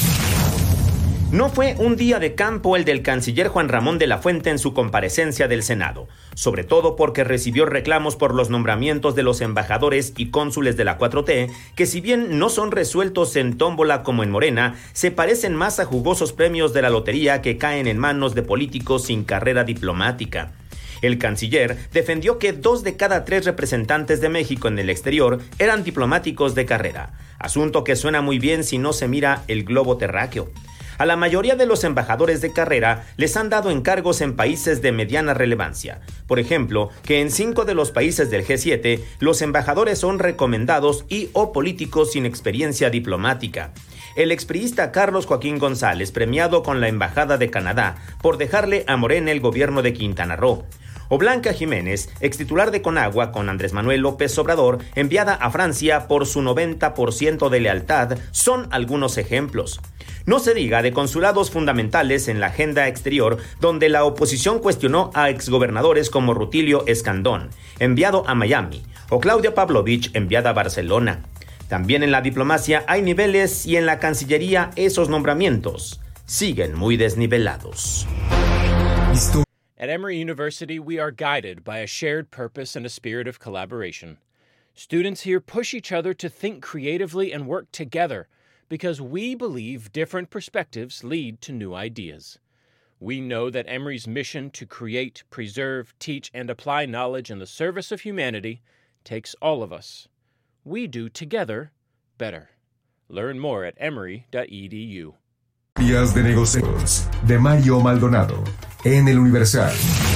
G: No fue un día de campo el del canciller Juan Ramón de la Fuente en su comparecencia del Senado, sobre todo porque recibió reclamos por los nombramientos de los embajadores y cónsules de la 4T, que si bien no son resueltos en tómbola como en Morena, se parecen más a jugosos premios de la lotería que caen en manos de políticos sin carrera diplomática. El canciller defendió que 2 de cada 3 representantes de México en el exterior eran diplomáticos de carrera, asunto que suena muy bien si no se mira el globo terráqueo. A la mayoría de los embajadores de carrera les han dado encargos en países de mediana relevancia. Por ejemplo, que en 5 de los países del G7, los embajadores son recomendados y o políticos sin experiencia diplomática. El expriista Carlos Joaquín González, premiado con la Embajada de Canadá por dejarle a Morena el gobierno de Quintana Roo. O Blanca Jiménez, extitular de Conagua con Andrés Manuel López Obrador, enviada a Francia por su 90% de lealtad, son algunos ejemplos. No se diga de consulados fundamentales en la agenda exterior, donde la oposición cuestionó a exgobernadores como Rutilio Escandón, enviado a Miami, o Claudia Pavlovich, enviada a Barcelona. También en la diplomacia hay niveles y en la Cancillería esos nombramientos siguen muy desnivelados.
C: At Emory University, we are guided by a shared purpose and a spirit of collaboration. Students here push each other to think creatively and work together because we believe different perspectives lead to new ideas. We know that Emory's mission to create, preserve, teach, and apply knowledge in the service of humanity takes all of us. We do together better. Learn more at emory.edu.
E: Días de negocios de Mario Maldonado en El Universal.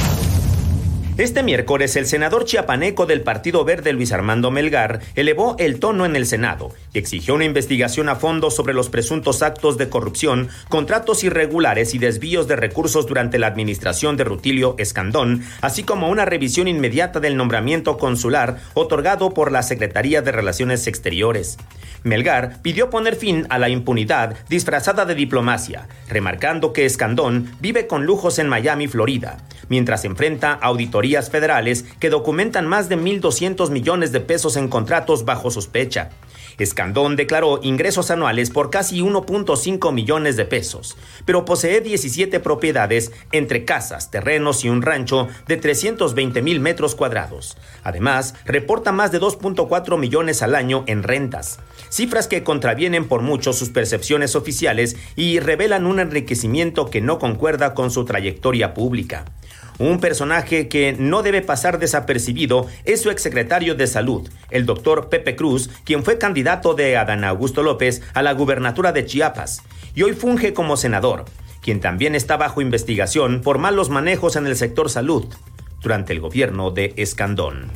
G: Este miércoles, el senador chiapaneco del Partido Verde, Luis Armando Melgar, elevó el tono en el Senado y exigió una investigación a fondo sobre los presuntos actos de corrupción, contratos irregulares y desvíos de recursos durante la administración de Rutilio Escandón, así como una revisión inmediata del nombramiento consular otorgado por la Secretaría de Relaciones Exteriores. Melgar pidió poner fin a la impunidad disfrazada de diplomacia, remarcando que Escandón vive con lujos en Miami, Florida, mientras enfrenta auditorías federales que documentan más de 1.200 millones de pesos en contratos bajo sospecha. Escandón declaró ingresos anuales por casi 1.5 millones de pesos, pero posee 17 propiedades entre casas, terrenos y un rancho de 320,000 metros cuadrados. Además, reporta más de 2.4 millones al año en rentas, cifras que contravienen por mucho sus percepciones oficiales y revelan un enriquecimiento que no concuerda con su trayectoria pública. Un personaje que no debe pasar desapercibido es su exsecretario de Salud, el doctor Pepe Cruz, quien fue candidato de Adán Augusto López a la gubernatura de Chiapas y hoy funge como senador, quien también está bajo investigación por malos manejos en el sector salud durante el gobierno de Escandón.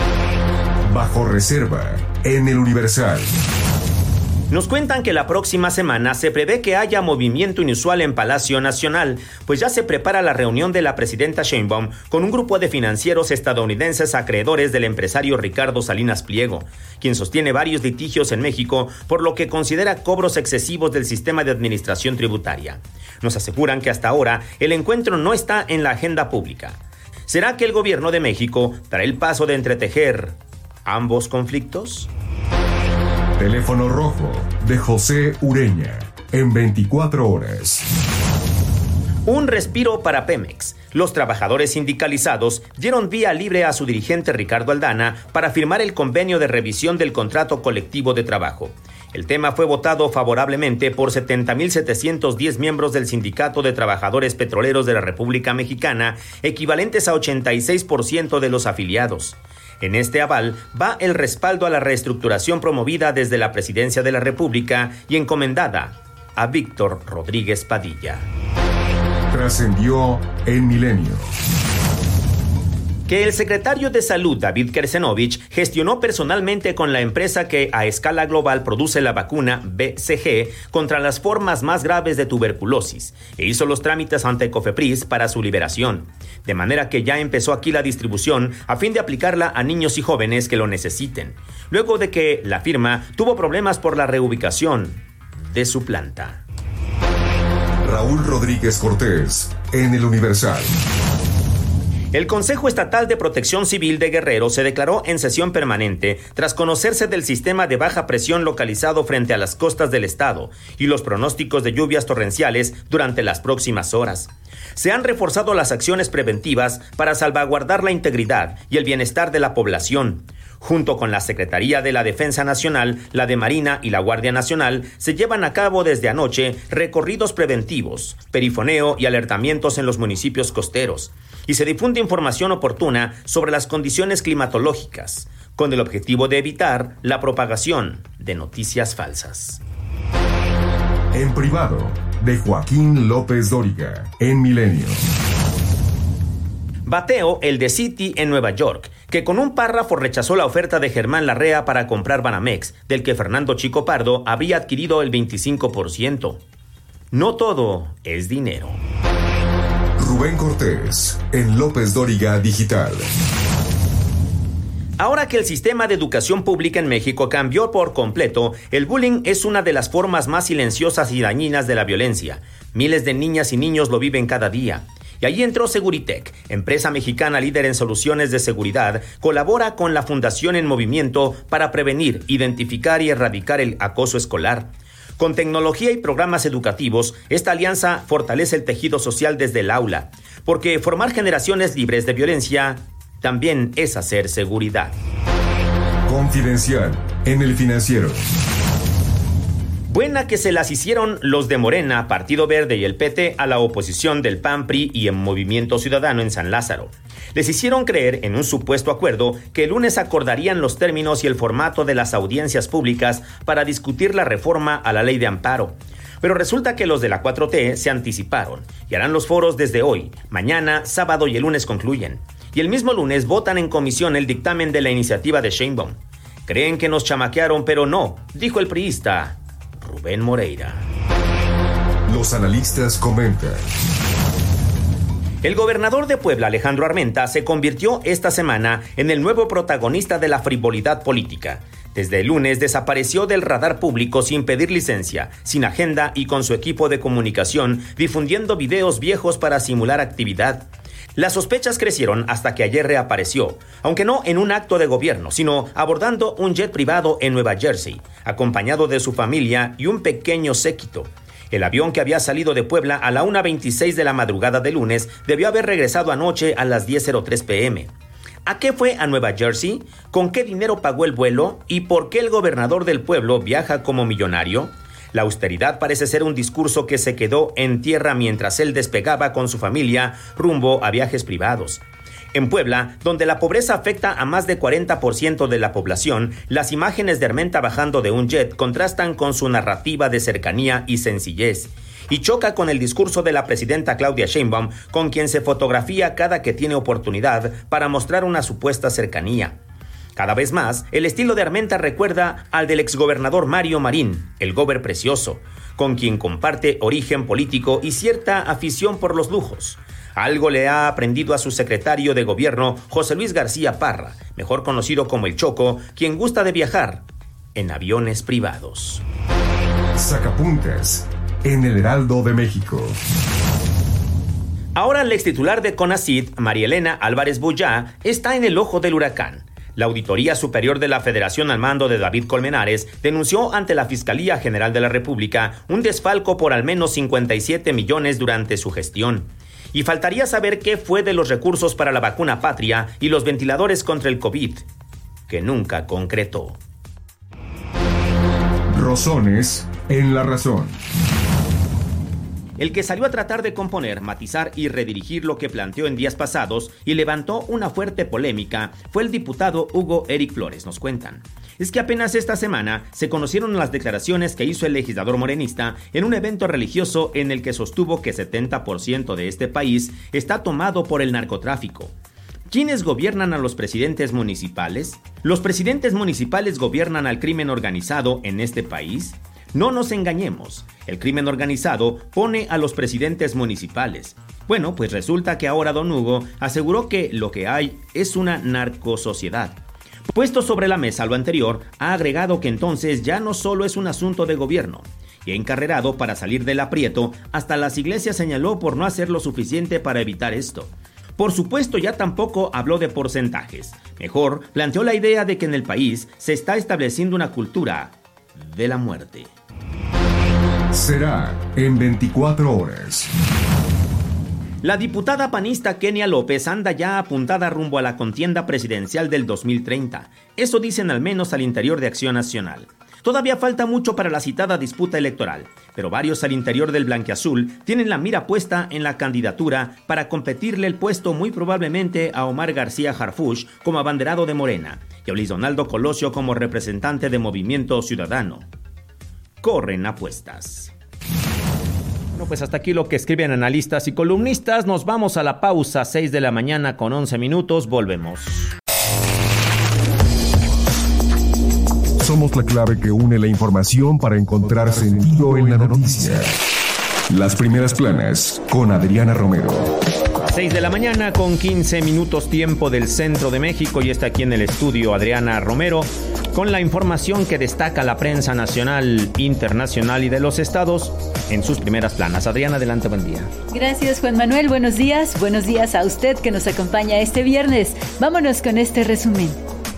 E: Bajo reserva en El Universal.
G: Nos cuentan que la próxima semana se prevé que haya movimiento inusual en Palacio Nacional, pues ya se prepara la reunión de la presidenta Sheinbaum con un grupo de financieros estadounidenses acreedores del empresario Ricardo Salinas Pliego, quien sostiene varios litigios en México por lo que considera cobros excesivos del sistema de administración tributaria. Nos aseguran que hasta ahora el encuentro no está en la agenda pública. ¿Será que el gobierno de México dará el paso de entretejer ambos conflictos?
E: Teléfono rojo de José Ureña en 24 horas.
G: Un respiro para Pemex. Los trabajadores sindicalizados dieron vía libre a su dirigente Ricardo Aldana para firmar el convenio de revisión del contrato colectivo de trabajo. El tema fue votado favorablemente por 70.710 miembros del Sindicato de Trabajadores Petroleros de la República Mexicana, equivalentes a 86% de los afiliados. En este aval va el respaldo a la reestructuración promovida desde la Presidencia de la República y encomendada a Víctor Rodríguez Padilla.
E: Trascendió en Milenio
G: que el secretario de Salud, David Kersenovich, gestionó personalmente con la empresa que a escala global produce la vacuna BCG contra las formas más graves de tuberculosis e hizo los trámites ante COFEPRIS para su liberación. De manera que ya empezó aquí la distribución a fin de aplicarla a niños y jóvenes que lo necesiten, luego de que la firma tuvo problemas por la reubicación de su planta.
E: Raúl Rodríguez Cortés, en El Universal.
G: El Consejo Estatal de Protección Civil de Guerrero se declaró en sesión permanente tras conocerse del sistema de baja presión localizado frente a las costas del estado y los pronósticos de lluvias torrenciales durante las próximas horas. Se han reforzado las acciones preventivas para salvaguardar la integridad y el bienestar de la población. Junto con la Secretaría de la Defensa Nacional, la de Marina y la Guardia Nacional, se llevan a cabo desde anoche recorridos preventivos, perifoneo y alertamientos en los municipios costeros, y se difunde información oportuna sobre las condiciones climatológicas, con el objetivo de evitar la propagación de noticias falsas.
E: En privado, de Joaquín López Dóriga, en Milenio.
G: Bateo, el de Citi en Nueva York, que con un párrafo rechazó la oferta de Germán Larrea para comprar Banamex, del que Fernando Chico Pardo había adquirido el 25%. No todo es dinero.
E: Rubén Cortés, en López Dóriga Digital.
G: Ahora que el sistema de educación pública en México cambió por completo, el bullying es una de las formas más silenciosas y dañinas de la violencia. Miles de niñas y niños lo viven cada día. Y allí entró Seguritech, empresa mexicana líder en soluciones de seguridad, colabora con la Fundación En Movimiento para prevenir, identificar y erradicar el acoso escolar. Con tecnología y programas educativos, esta alianza fortalece el tejido social desde el aula, porque formar generaciones libres de violencia también es hacer seguridad.
E: Confidencial, en El Financiero.
G: Buena que se las hicieron los de Morena, Partido Verde y el PT a la oposición del PAN, PRI y en Movimiento Ciudadano en San Lázaro. Les hicieron creer en un supuesto acuerdo que el lunes acordarían los términos y el formato de las audiencias públicas para discutir la reforma a la ley de amparo. Pero resulta que los de la 4T se anticiparon y harán los foros desde hoy, mañana, sábado y el lunes concluyen. Y el mismo lunes votan en comisión el dictamen de la iniciativa de Sheinbaum. Creen que nos chamaquearon, pero no, dijo el priista Rubén Moreira.
E: Los analistas comentan.
G: El gobernador de Puebla, Alejandro Armenta, se convirtió esta semana en el nuevo protagonista de la frivolidad política. Desde el lunes desapareció del radar público sin pedir licencia, sin agenda y con su equipo de comunicación difundiendo videos viejos para simular actividad. Las sospechas crecieron hasta que ayer reapareció, aunque no en un acto de gobierno, sino abordando un jet privado en Nueva Jersey, acompañado de su familia y un pequeño séquito. El avión que había salido de Puebla a la 1:26 de la madrugada de lunes debió haber regresado anoche a las 10:03 p.m. ¿A qué fue a Nueva Jersey? ¿Con qué dinero pagó el vuelo? ¿Y por qué el gobernador del pueblo viaja como millonario? La austeridad parece ser un discurso que se quedó en tierra mientras él despegaba con su familia rumbo a viajes privados. En Puebla, donde la pobreza afecta a más de 40% de la población, las imágenes de Armenta bajando de un jet contrastan con su narrativa de cercanía y sencillez, y choca con el discurso de la presidenta Claudia Sheinbaum, con quien se fotografía cada que tiene oportunidad para mostrar una supuesta cercanía. Cada vez más, el estilo de Armenta recuerda al del exgobernador Mario Marín, el gober precioso, con quien comparte origen político y cierta afición por los lujos. Algo le ha aprendido a su secretario de gobierno, José Luis García Parra, mejor conocido como el Choco, quien gusta de viajar en aviones privados.
E: Sacapuntas en el Heraldo de México.
G: Ahora el extitular de CONACYT, María Elena Álvarez Boyá, está en el ojo del huracán. La Auditoría Superior de la Federación al mando de David Colmenares denunció ante la Fiscalía General de la República un desfalco por al menos 57 millones durante su gestión. Y faltaría saber qué fue de los recursos para la vacuna patria y los ventiladores contra el COVID, que nunca concretó.
E: Rosones en la razón.
G: El que salió a tratar de componer, matizar y redirigir lo que planteó en días pasados y levantó una fuerte polémica fue el diputado Hugo Eric Flores, nos cuentan. Es que apenas esta semana se conocieron las declaraciones que hizo el legislador morenista en un evento religioso en el que sostuvo que 70% de este país está tomado por el narcotráfico. ¿Quiénes gobiernan a los presidentes municipales? ¿Los presidentes municipales gobiernan al crimen organizado en este país? No nos engañemos, el crimen organizado pone a los presidentes municipales. Bueno, pues resulta que ahora don Hugo aseguró que lo que hay es una narcosociedad. Puesto sobre la mesa lo anterior, ha agregado que entonces ya no solo es un asunto de gobierno. Y encarrerado para salir del aprieto, hasta las iglesias señaló por no hacer lo suficiente para evitar esto. Por supuesto, ya tampoco habló de porcentajes. Mejor, planteó la idea de que en el país se está estableciendo una cultura de la muerte.
E: Será en 24 horas.
G: La diputada panista Kenia López anda ya apuntada rumbo a la contienda presidencial del 2030. Eso dicen al menos al interior de Acción Nacional. Todavía falta mucho para la citada disputa electoral, pero varios al interior del blanquiazul tienen la mira puesta en la candidatura para competirle el puesto muy probablemente a Omar García Harfuch como abanderado de Morena y a Luis Donaldo Colosio como representante de Movimiento Ciudadano. Corren apuestas. Bueno, pues hasta aquí lo que escriben analistas y columnistas. Nos vamos a la pausa, 6 de la mañana con 11 minutos. Volvemos.
E: Somos la clave que une la información para encontrar sentido en la noticia. Las primeras planas con Adriana Romero.
G: 6 de la mañana con 15 minutos tiempo del centro de México y está aquí en el estudio Adriana Romero con la información que destaca la prensa nacional, internacional y de los estados en sus primeras planas. Adriana, adelante, buen día.
J: Gracias, Juan Manuel. Buenos días a usted que nos acompaña este viernes. Vámonos con este resumen.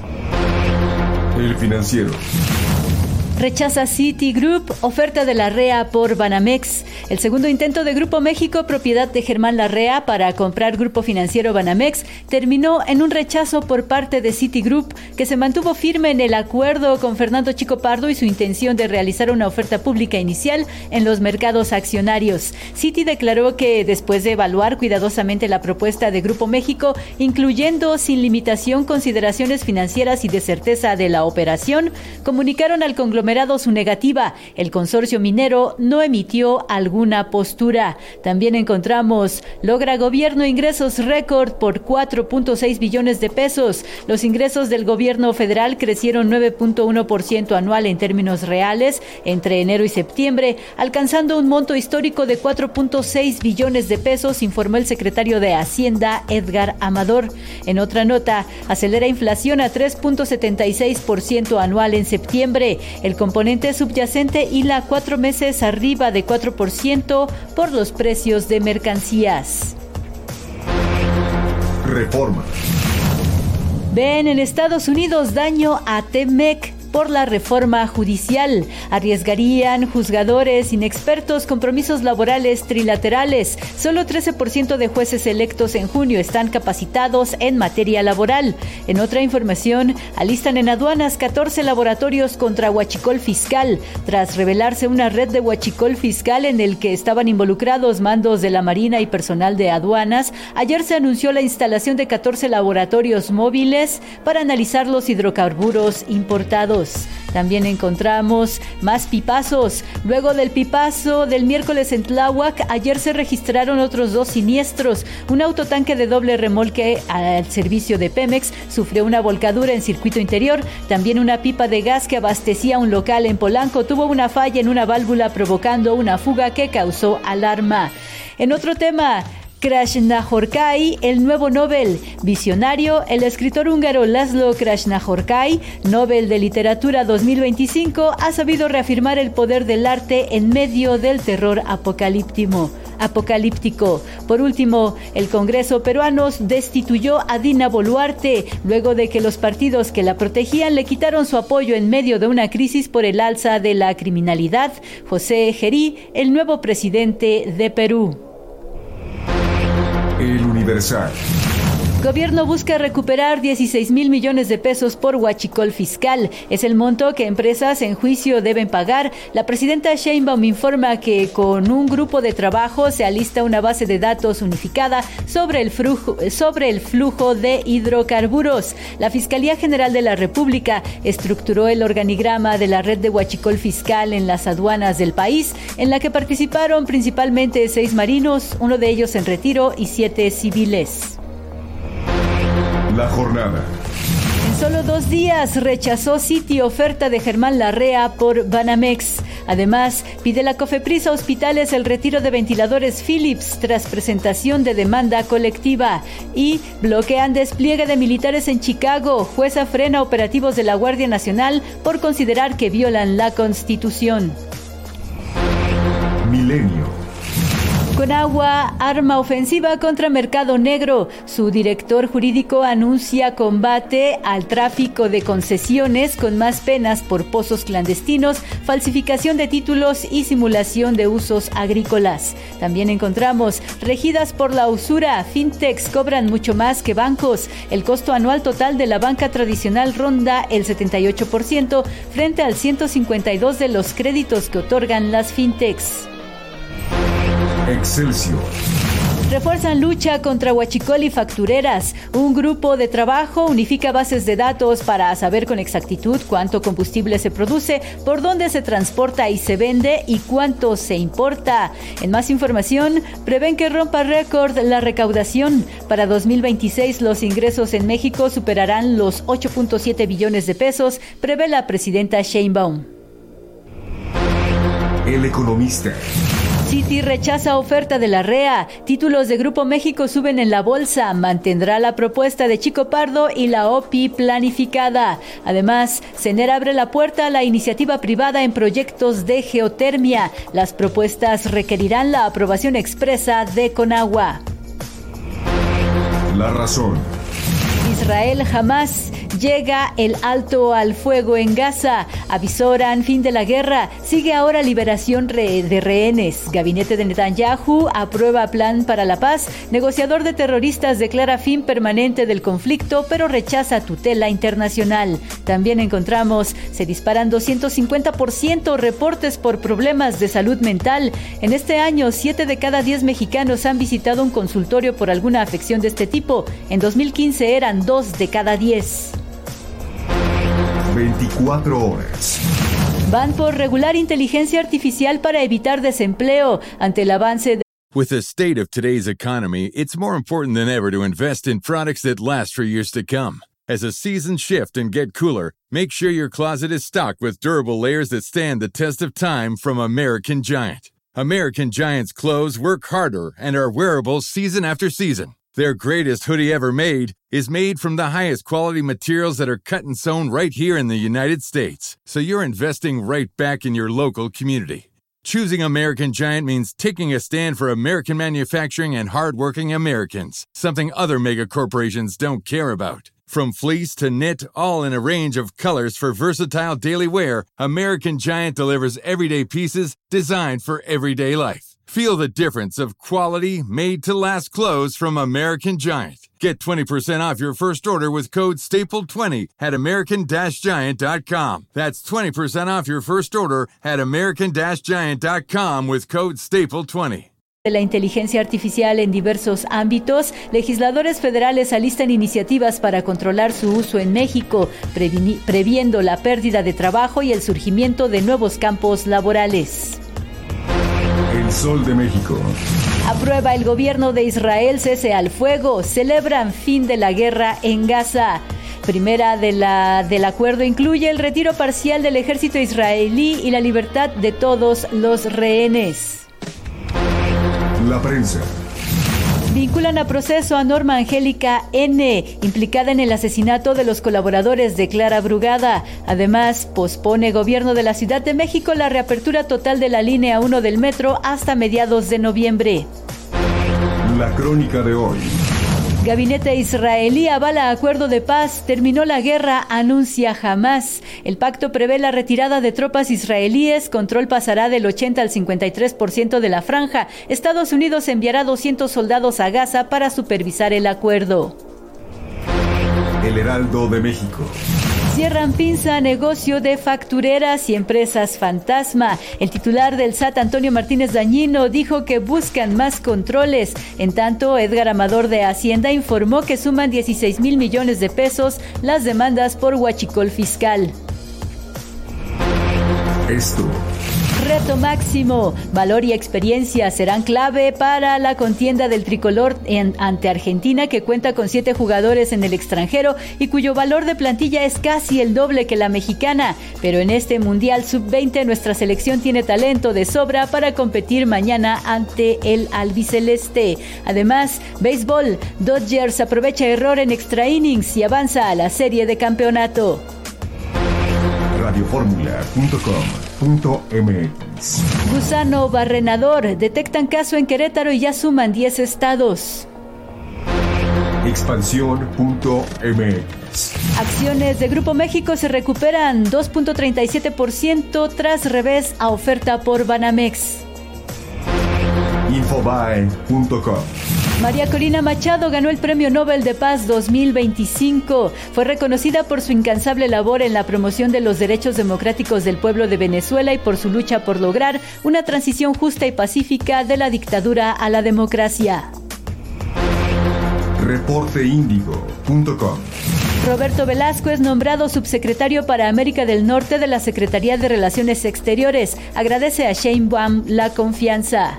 E: El Financiero.
J: Rechaza Citigroup oferta de Larrea por Banamex. El segundo intento de Grupo México, propiedad de Germán Larrea, para comprar Grupo Financiero Banamex, terminó en un rechazo por parte de Citigroup, que se mantuvo firme en el acuerdo con Fernando Chico Pardo y su intención de realizar una oferta pública inicial en los mercados accionarios. Citi declaró que después de evaluar cuidadosamente la propuesta de Grupo México, incluyendo sin limitación consideraciones financieras y de certeza de la operación, comunicaron al conglomerado su negativa. El consorcio minero no emitió alguna postura. También encontramos, logra gobierno ingresos récord por 4.6 billones de pesos. Los ingresos del gobierno federal crecieron 9.1% anual en términos reales entre enero y septiembre, alcanzando un monto histórico de 4.6 billones de pesos, informó el secretario de Hacienda, Edgar Amador. En otra nota, acelera inflación a 3.76% anual en septiembre. El componente subyacente hila 4 meses arriba de 4% por los precios de mercancías.
E: Reforma.
J: Ven en Estados Unidos daño a TEMEC por la reforma judicial. Arriesgarían juzgadores inexpertos compromisos laborales trilaterales. Solo 13% de jueces electos en junio están capacitados en materia laboral. En otra información, alistan en aduanas 14 laboratorios contra huachicol fiscal. Tras revelarse una red de huachicol fiscal en el que estaban involucrados mandos de la Marina y personal de aduanas, ayer se anunció la instalación de 14 laboratorios móviles para analizar los hidrocarburos importados. También encontramos más pipazos. Luego del pipazo del miércoles en Tláhuac, ayer se registraron otros 2 siniestros. Un autotanque de doble remolque al servicio de Pemex sufrió una volcadura en circuito interior. También una pipa de gas que abastecía un local en Polanco tuvo una falla en una válvula, provocando una fuga que causó alarma. En otro tema, Krishnahorkai, el nuevo Nobel. Visionario, el escritor húngaro László Krishnahorkai, Nobel de Literatura 2025, ha sabido reafirmar el poder del arte en medio del terror apocalíptico. Por último, el Congreso peruano destituyó a Dina Boluarte luego de que los partidos que la protegían le quitaron su apoyo en medio de una crisis por el alza de la criminalidad. José Gerí, el nuevo presidente de Perú.
E: El Universal.
J: Gobierno busca recuperar 16,000 millones de pesos por huachicol fiscal. Es el monto que empresas en juicio deben pagar. La presidenta Sheinbaum informa que con un grupo de trabajo se alista una base de datos unificada sobre el flujo de hidrocarburos. La Fiscalía General de la República estructuró el organigrama de la red de huachicol fiscal en las aduanas del país, en la que participaron principalmente 6 marinos, uno de ellos en retiro y 7 civiles.
E: La jornada.
J: En solo 2 días rechazó Citi oferta de Germán Larrea por Banamex. Además, pide la COFEPRIS a hospitales el retiro de ventiladores Philips tras presentación de demanda colectiva. Y bloquean despliegue de militares en Chicago. Jueza frena operativos de la Guardia Nacional por considerar que violan la Constitución.
E: Milenio.
J: Conagua arma ofensiva contra Mercado Negro. Su director jurídico anuncia combate al tráfico de concesiones con más penas por pozos clandestinos, falsificación de títulos y simulación de usos agrícolas. También encontramos regidas por la usura. Fintechs cobran mucho más que bancos. El costo anual total de la banca tradicional ronda el 78% frente al 152% de los créditos que otorgan las fintechs.
E: Excelsior.
J: Refuerzan lucha contra huachicol y factureras. Un grupo de trabajo unifica bases de datos para saber con exactitud cuánto combustible se produce, por dónde se transporta y se vende y cuánto se importa. En más información, prevén que rompa récord la recaudación. Para 2026 los ingresos en México superarán los 8.7 billones de pesos, prevé la presidenta Sheinbaum.
E: El Economista.
J: Citi rechaza oferta de Larrea. Títulos de Grupo México suben en la bolsa. Mantendrá la propuesta de Chico Pardo y la OPI planificada. Además, CENER abre la puerta a la iniciativa privada en proyectos de geotermia. Las propuestas requerirán la aprobación expresa de Conagua.
E: La razón.
J: Israel jamás llega el alto al fuego en Gaza. Avisoran fin de la guerra. Sigue ahora liberación de rehenes. Gabinete de Netanyahu aprueba plan para la paz. Negociador de terroristas declara fin permanente del conflicto, pero rechaza tutela internacional. También encontramos, se disparan 250% reportes por problemas de salud mental. En este año, 7 de cada 10 mexicanos han visitado un consultorio por alguna afección de este tipo. En 2015 eran 2 de cada 10.
E: 24 horas.
J: Van por regular inteligencia artificial para evitar desempleo ante el avance de...
F: With the state of today's economy, it's more important than ever to invest in products that last for years to come. As the seasons shift and get cooler, make sure your closet is stocked with durable layers that stand the test of time from American Giant. American Giant's clothes work harder and are wearable season after season. Their greatest hoodie ever made is made from the highest quality materials that are cut and sewn right here in the United States. So you're investing right back in your local community. Choosing American Giant means taking a stand for American manufacturing and hardworking Americans, something other mega corporations don't care about. From fleece to knit, all in a range of colors for versatile daily wear, American Giant delivers everyday pieces designed for everyday life. Feel the difference of quality, made-to-last clothes from American Giant. Get 20% off your first order with code STAPLE20 at American-Giant.com. That's 20% off your first order at American-Giant.com with code STAPLE20.
J: De la inteligencia artificial en diversos ámbitos, legisladores federales alistan iniciativas para controlar su uso en México, previendo la pérdida de trabajo y el surgimiento de nuevos campos laborales.
E: El Sol de México.
J: Aprueba el gobierno de Israel cese al fuego. Celebran fin de la guerra en Gaza. Primera del acuerdo incluye el retiro parcial del ejército israelí y la libertad de todos los rehenes.
E: La prensa.
J: Vinculan a proceso a Norma Angélica N., implicada en el asesinato de los colaboradores de Clara Brugada. Además, pospone gobierno de la Ciudad de México la reapertura total de la línea 1 del metro hasta mediados de noviembre.
E: La crónica de hoy.
J: Gabinete israelí avala acuerdo de paz, terminó la guerra, anuncia Hamás. El pacto prevé la retirada de tropas israelíes, control pasará del 80 al 53% de la franja. Estados Unidos enviará 200 soldados a Gaza para supervisar el acuerdo.
E: El Heraldo de México.
J: Cierran pinza a negocio de factureras y empresas fantasma. El titular del SAT, Antonio Martínez Dañino, dijo que buscan más controles. En tanto, Edgar Amador de Hacienda informó que suman 16,000 millones de pesos las demandas por huachicol fiscal.
E: Esto.
J: Reto máximo. Valor y experiencia serán clave para la contienda del tricolor ante Argentina, que cuenta con 7 jugadores en el extranjero y cuyo valor de plantilla es casi el doble que la mexicana. Pero en este Mundial Sub-20 nuestra selección tiene talento de sobra para competir mañana ante el albiceleste. Además, béisbol. Dodgers aprovecha error en extra innings y avanza a la serie de campeonato.
E: Radioformula.com.mx.
J: Gusano barrenador. Detectan caso en Querétaro y ya suman 10 estados.
E: Expansión.mx.
J: Acciones de Grupo México se recuperan 2.37% tras revés a oferta por Banamex.
E: Infobae.com.
J: María Corina Machado ganó el Premio Nobel de Paz 2025. Fue reconocida por su incansable labor en la promoción de los derechos democráticos del pueblo de Venezuela y por su lucha por lograr una transición justa y pacífica de la dictadura a la democracia.
E: Reporteindigo.com.
J: Roberto Velasco es nombrado subsecretario para América del Norte de la Secretaría de Relaciones Exteriores. Agradece a Sheinbaum la confianza.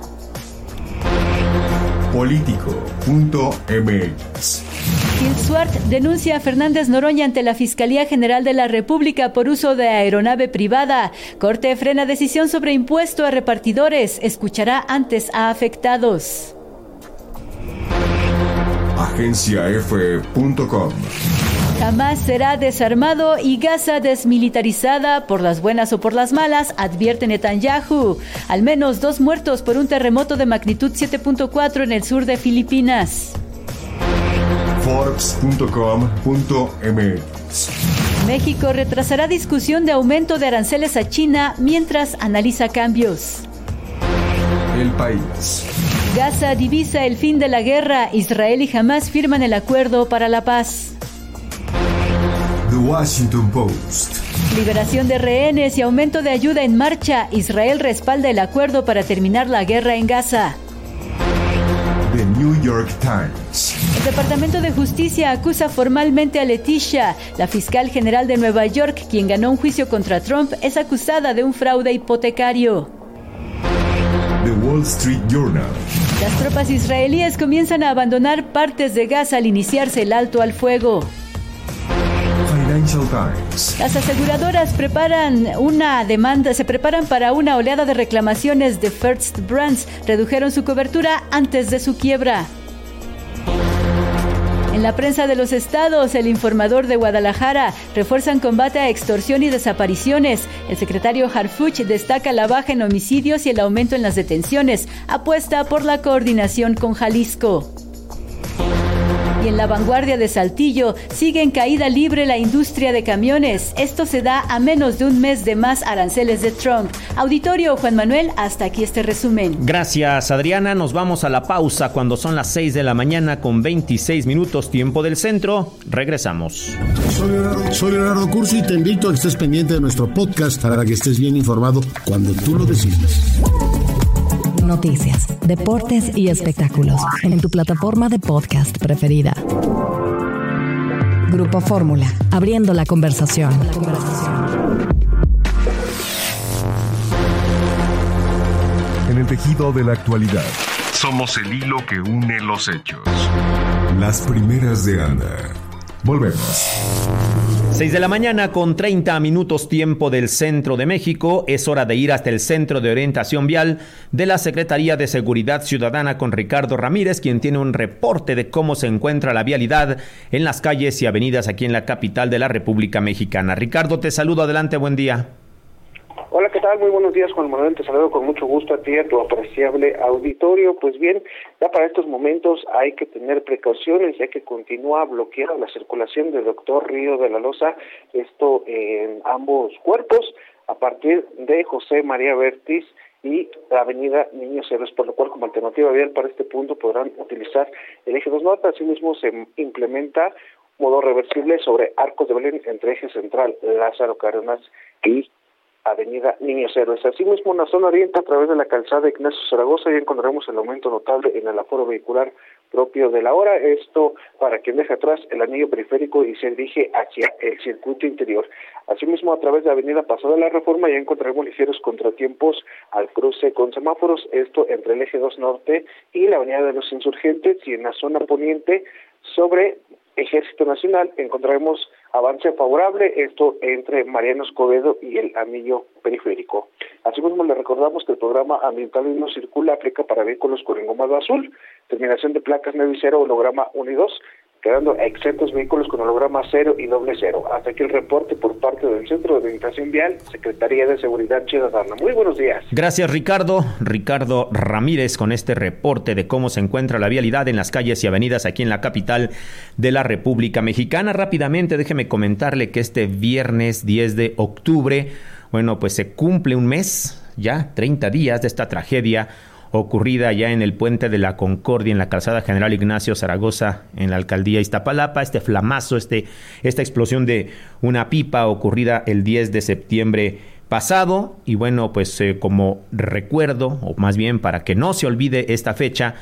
E: Político.mx.
J: Gil Swart denuncia a Fernández Noroña ante la Fiscalía General de la República por uso de aeronave privada. Corte frena decisión sobre impuesto a repartidores. Escuchará antes a afectados.
E: Agenciaf.com.
J: Jamás será desarmado y Gaza desmilitarizada por las buenas o por las malas, advierte Netanyahu. Al menos 2 muertos por un terremoto de magnitud 7.4 en el sur de Filipinas.
E: Forbes.com.mx.
J: México retrasará discusión de aumento de aranceles a China mientras analiza cambios.
E: El País.
J: Gaza divisa el fin de la guerra. Israel y Hamás firman el acuerdo para la paz.
E: The Washington Post.
J: Liberación de rehenes y aumento de ayuda en marcha. Israel respalda el acuerdo para terminar la guerra en Gaza.
E: The New York Times.
J: El Departamento de Justicia acusa formalmente a Leticia. La fiscal general de Nueva York, quien ganó un juicio contra Trump, es acusada de un fraude hipotecario.
E: The Wall Street Journal.
J: Las tropas israelíes comienzan a abandonar partes de Gaza al iniciarse el alto al fuego.
E: Financial Times.
J: Las aseguradoras se preparan para una oleada de reclamaciones de First Brands. Redujeron su cobertura antes de su quiebra. En la prensa de los estados, El Informador de Guadalajara, refuerzan combate a extorsión y desapariciones. El secretario Harfuch destaca la baja en homicidios y el aumento en las detenciones. Apuesta por la coordinación con Jalisco. Y en La Vanguardia de Saltillo, sigue en caída libre la industria de camiones. Esto se da a menos de un mes de más aranceles de Trump. Auditorio, Juan Manuel, hasta aquí este resumen.
G: Gracias, Adriana. Nos vamos a la pausa cuando son las 6 de la mañana con 26 minutos, tiempo del centro. Regresamos.
O: Soy Leonardo Cursi y te invito a que estés pendiente de nuestro podcast para que estés bien informado cuando tú lo decidas.
D: Noticias, deportes y espectáculos en tu plataforma de podcast preferida. Grupo Fórmula, abriendo la conversación.
E: En el tejido de la actualidad, somos el hilo que une los hechos. Las primeras de Anda. Volvemos.
G: 6 de la mañana con 30 minutos, tiempo del centro de México. Es hora de ir hasta el Centro de Orientación Vial de la Secretaría de Seguridad Ciudadana con Ricardo Ramírez, quien tiene un reporte de cómo se encuentra la vialidad en las calles y avenidas aquí en la capital de la República Mexicana. Ricardo, te saludo. Adelante, buen día.
H: Hola, ¿qué tal? Muy buenos días, Juan Manuel. Te saludo con mucho gusto a ti y a tu apreciable auditorio. Pues bien, ya para estos momentos hay que tener precauciones, ya que continúa bloqueada la circulación del Doctor Río de la Loza, esto en ambos cuerpos, a partir de José María Bertis y la avenida Niños Héroes, por lo cual como alternativa vial para este punto podrán utilizar el eje 2 norte. Asimismo se implementa modo reversible sobre Arcos de Belén entre Eje Central, Lázaro Cárdenas y Avenida Niños Héroes. Asimismo, en la zona oriente, a través de la calzada Ignacio Zaragoza, ya encontraremos el aumento notable en el aforo vehicular propio de la hora. Esto para quien deja atrás el anillo periférico y se dirige hacia el circuito interior. Asimismo, a través de Avenida Pasada la Reforma, ya encontraremos ligeros contratiempos al cruce con semáforos, esto entre el Eje 2 Norte y la Avenida de los Insurgentes, y en la zona poniente sobre Ejército Nacional encontraremos avance favorable, esto entre Mariano Escobedo y el anillo periférico. Asimismo, le recordamos que el programa Ambiental 1 Circula aplica para vehículos con engomado azul, terminación de placas 9 y 0, holograma 1 y 2, quedando exentos vehículos con holograma 0 y doble 0. Hasta aquí el reporte por parte del Centro de Orientación Vial, Secretaría de Seguridad Ciudadana. Muy buenos días.
G: Gracias, Ricardo. Ricardo Ramírez con este reporte de cómo se encuentra la vialidad en las calles y avenidas aquí en la capital de la República Mexicana. Rápidamente, déjeme comentarle que este viernes 10 de octubre, bueno, pues se cumple un mes, ya 30 días de esta tragedia ocurrida ya en el Puente de la Concordia, en la calzada General Ignacio Zaragoza, en la alcaldía Iztapalapa, este flamazo, esta explosión de una pipa ocurrida el 10 de septiembre pasado. Y bueno, pues como recuerdo, o más bien para que no se olvide esta fecha,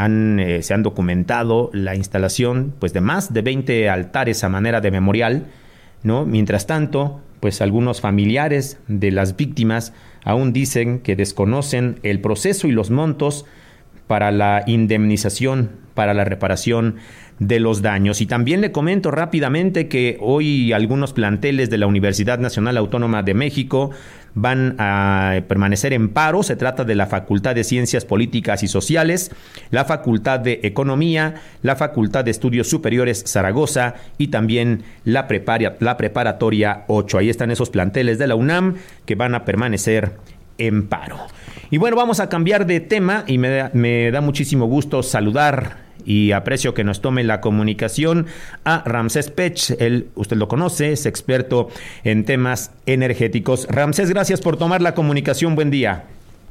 G: se han documentado la instalación pues de más de 20 altares a manera de memorial, ¿no? Mientras tanto, pues algunos familiares de las víctimas aún dicen que desconocen el proceso y los montos para la indemnización, para la reparación de los daños. Y también le comento rápidamente que hoy algunos planteles de la Universidad Nacional Autónoma de México van a permanecer en paro. Se trata de la Facultad de Ciencias Políticas y Sociales, la Facultad de Economía, la Facultad de Estudios Superiores Zaragoza y también la Preparatoria 8. Ahí están esos planteles de la UNAM que van a permanecer en paro. Y bueno, vamos a cambiar de tema y me da muchísimo gusto saludar y aprecio que nos tome la comunicación a Ramsés Pech. Él, usted lo conoce, es experto en temas energéticos. Ramsés, gracias por tomar la comunicación. Buen día.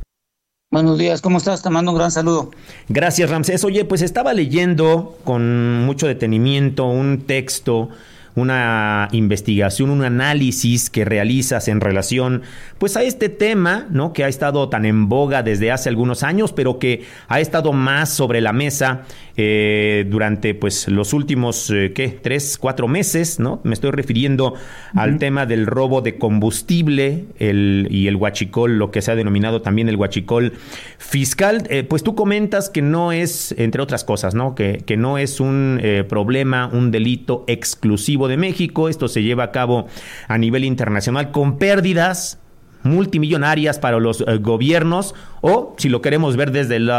I: Buenos días, ¿cómo estás? Te mando un gran saludo.
G: Gracias, Ramsés. Oye, pues estaba leyendo con mucho detenimiento un texto, una investigación, un análisis que realizas en relación pues a este tema, ¿no?, que ha estado tan en boga desde hace algunos años, pero que ha estado más sobre la mesa durante pues los últimos 3-4 meses, ¿no? Me estoy refiriendo al tema del robo de combustible y el huachicol, lo que se ha denominado también el huachicol fiscal. Pues tú comentas que no es, entre otras cosas, ¿no?, que no es un problema, un delito exclusivo de México. Esto se lleva a cabo a nivel internacional con pérdidas multimillonarias para los gobiernos, o si lo queremos ver desde el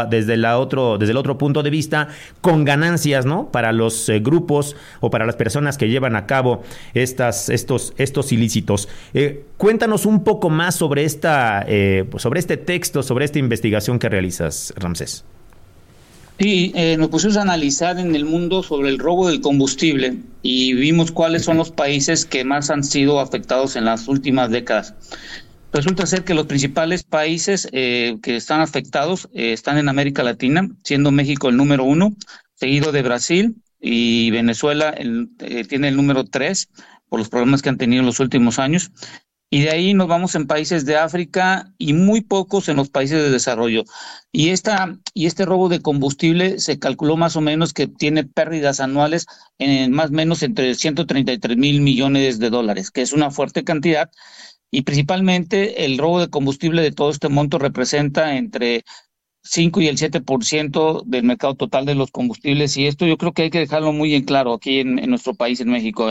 G: otro punto de vista, con ganancias, ¿no?, para los grupos o para las personas que llevan a cabo estos ilícitos. Cuéntanos un poco más sobre este texto, sobre esta investigación que realizas, Ramsés.
I: Sí, nos pusimos a analizar en el mundo sobre el robo del combustible y vimos cuáles son los países que más han sido afectados en las últimas décadas. Resulta ser que los principales países que están afectados están en América Latina, siendo México el número 1, seguido de Brasil, y Venezuela tiene el número 3 por los problemas que han tenido en los últimos años. Y de ahí nos vamos en países de África y muy pocos en los países de desarrollo. Y este robo de combustible se calculó más o menos que tiene pérdidas anuales en más o menos entre 133 mil millones de dólares, que es una fuerte cantidad. Y principalmente el robo de combustible de todo este monto representa entre 5 y el 7% del mercado total de los combustibles. Y esto yo creo que hay que dejarlo muy en claro aquí en nuestro país, en México.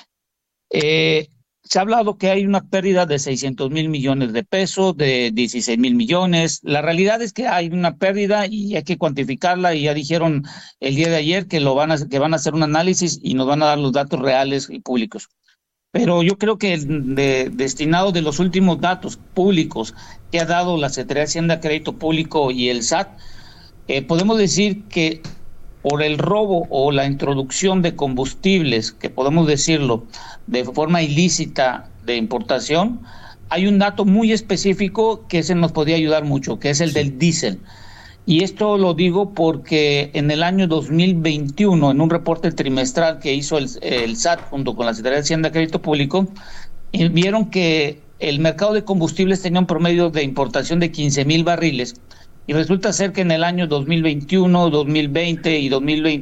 I: Se ha hablado que hay una pérdida de 600 mil millones de pesos, de 16 mil millones. La realidad es que hay una pérdida y hay que cuantificarla, y ya dijeron el día de ayer que van a hacer un análisis y nos van a dar los datos reales y públicos. Pero yo creo que destinado de los últimos datos públicos que ha dado la Secretaría de Hacienda, Crédito Público y el SAT, podemos decir que por el robo o la introducción de combustibles, que podemos decirlo, de forma ilícita de importación, hay un dato muy específico que ese nos podría ayudar mucho, que es el del diésel. Y esto lo digo porque en el año 2021, en un reporte trimestral que hizo el SAT junto con la Secretaría de Hacienda y Crédito Público, vieron que el mercado de combustibles tenía un promedio de importación de 15,000 barriles. Y resulta ser que en el año 2021, 2020 y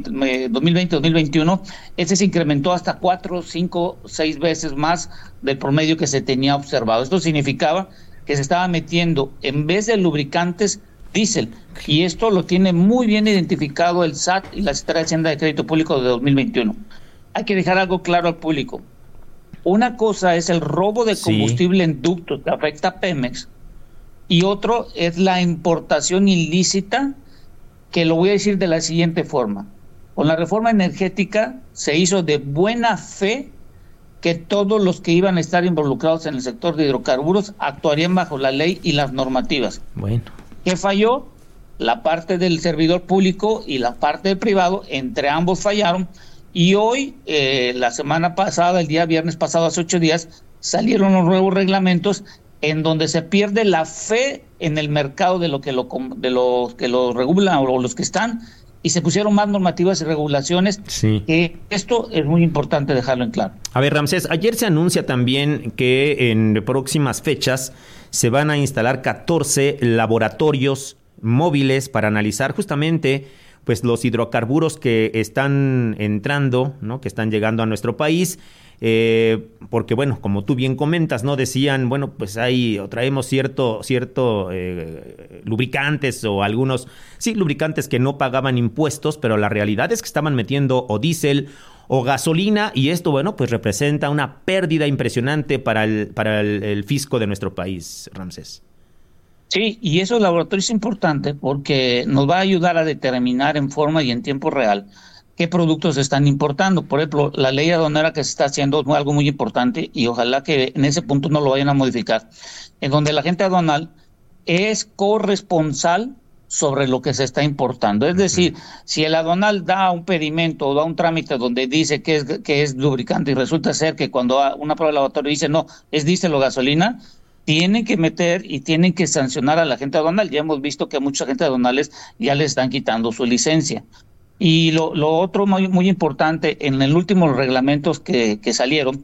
I: 2021, se incrementó hasta 4, 5, 6 veces más del promedio que se tenía observado. Esto significaba que se estaba metiendo, en vez de lubricantes, diésel. Y esto lo tiene muy bien identificado el SAT y la Secretaría de Hacienda de Crédito Público de 2021. Hay que dejar algo claro al público. Una cosa es el robo de combustible en ductos que afecta a Pemex, y otro es la importación ilícita, que lo voy a decir de la siguiente forma. Con la reforma energética se hizo de buena fe que todos los que iban a estar involucrados en el sector de hidrocarburos actuarían bajo la ley y las normativas.
G: Bueno.
I: ¿Qué falló? La parte del servidor público y la parte del privado, entre ambos fallaron, y hoy, la semana pasada, el día viernes pasado, hace 8 días, salieron los nuevos reglamentos en donde se pierde la fe en el mercado de los que lo regulan o los que están, y se pusieron más normativas y regulaciones. Que esto es muy importante dejarlo en claro.
G: A ver, Ramsés, ayer se anuncia también que en próximas fechas se van a instalar 14 laboratorios móviles para analizar justamente pues los hidrocarburos que están entrando, ¿no? Que están llegando a nuestro país. Porque bueno, como tú bien comentas, ¿no? Decían, bueno, pues traemos cierto lubricantes o algunos, lubricantes que no pagaban impuestos, pero la realidad es que estaban metiendo o diésel o gasolina, y esto, bueno, pues representa una pérdida impresionante para el fisco de nuestro país, Ramsés.
I: Sí, y esos laboratorios es importante porque nos va a ayudar a determinar en forma y en tiempo real qué productos se están importando. Por ejemplo, la ley aduanera que se está haciendo es algo muy importante, y ojalá que en ese punto no lo vayan a modificar, en donde la agente aduanal es corresponsal sobre lo que se está importando. Es decir, si el aduanal da un pedimento o da un trámite donde dice que es lubricante y resulta ser que cuando una prueba de laboratorio dice no, es diésel o gasolina, tienen que meter y tienen que sancionar a la agente aduanal. Ya hemos visto que a muchos agentes aduanales ya les están quitando su licencia. Y lo otro muy, muy importante, en el último reglamentos que salieron,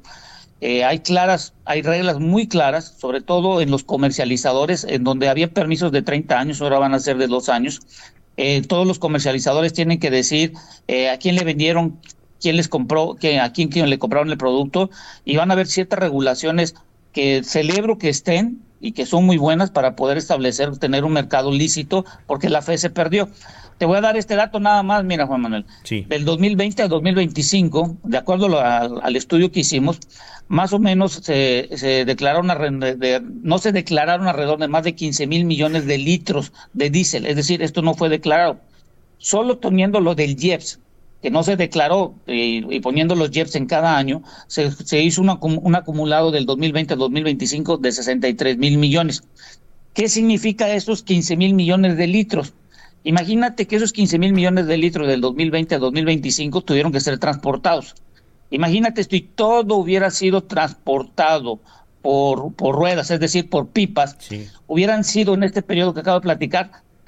I: hay reglas muy claras, sobre todo en los comercializadores, en donde había permisos de 30 años, ahora van a ser de 2 años. Todos los comercializadores tienen que decir a quién le vendieron, quién les compró, a quién le compraron el producto, y van a haber ciertas regulaciones que celebro que estén y que son muy buenas para poder tener un mercado lícito, porque la fe se perdió. Te voy a dar este dato nada más, mira, Juan Manuel.
G: Sí.
I: Del 2020 al 2025, de acuerdo al estudio que hicimos, más o menos se declararon no se declararon alrededor de más de 15,000 millones de litros de diésel. Es decir, esto no fue declarado. Solo teniendo lo del IEPS, que no se declaró, y poniendo los IEPS en cada año, se hizo un acumulado del 2020 al 2025 de 63,000 millones. ¿Qué significa esos 15,000 millones de litros? Imagínate que esos 15,000 millones de litros del 2020 al 2025 tuvieron que ser transportados. Imagínate esto, y todo hubiera sido transportado por ruedas, es decir, por pipas. Sí. Hubieran sido, en este periodo que acabo de platicar,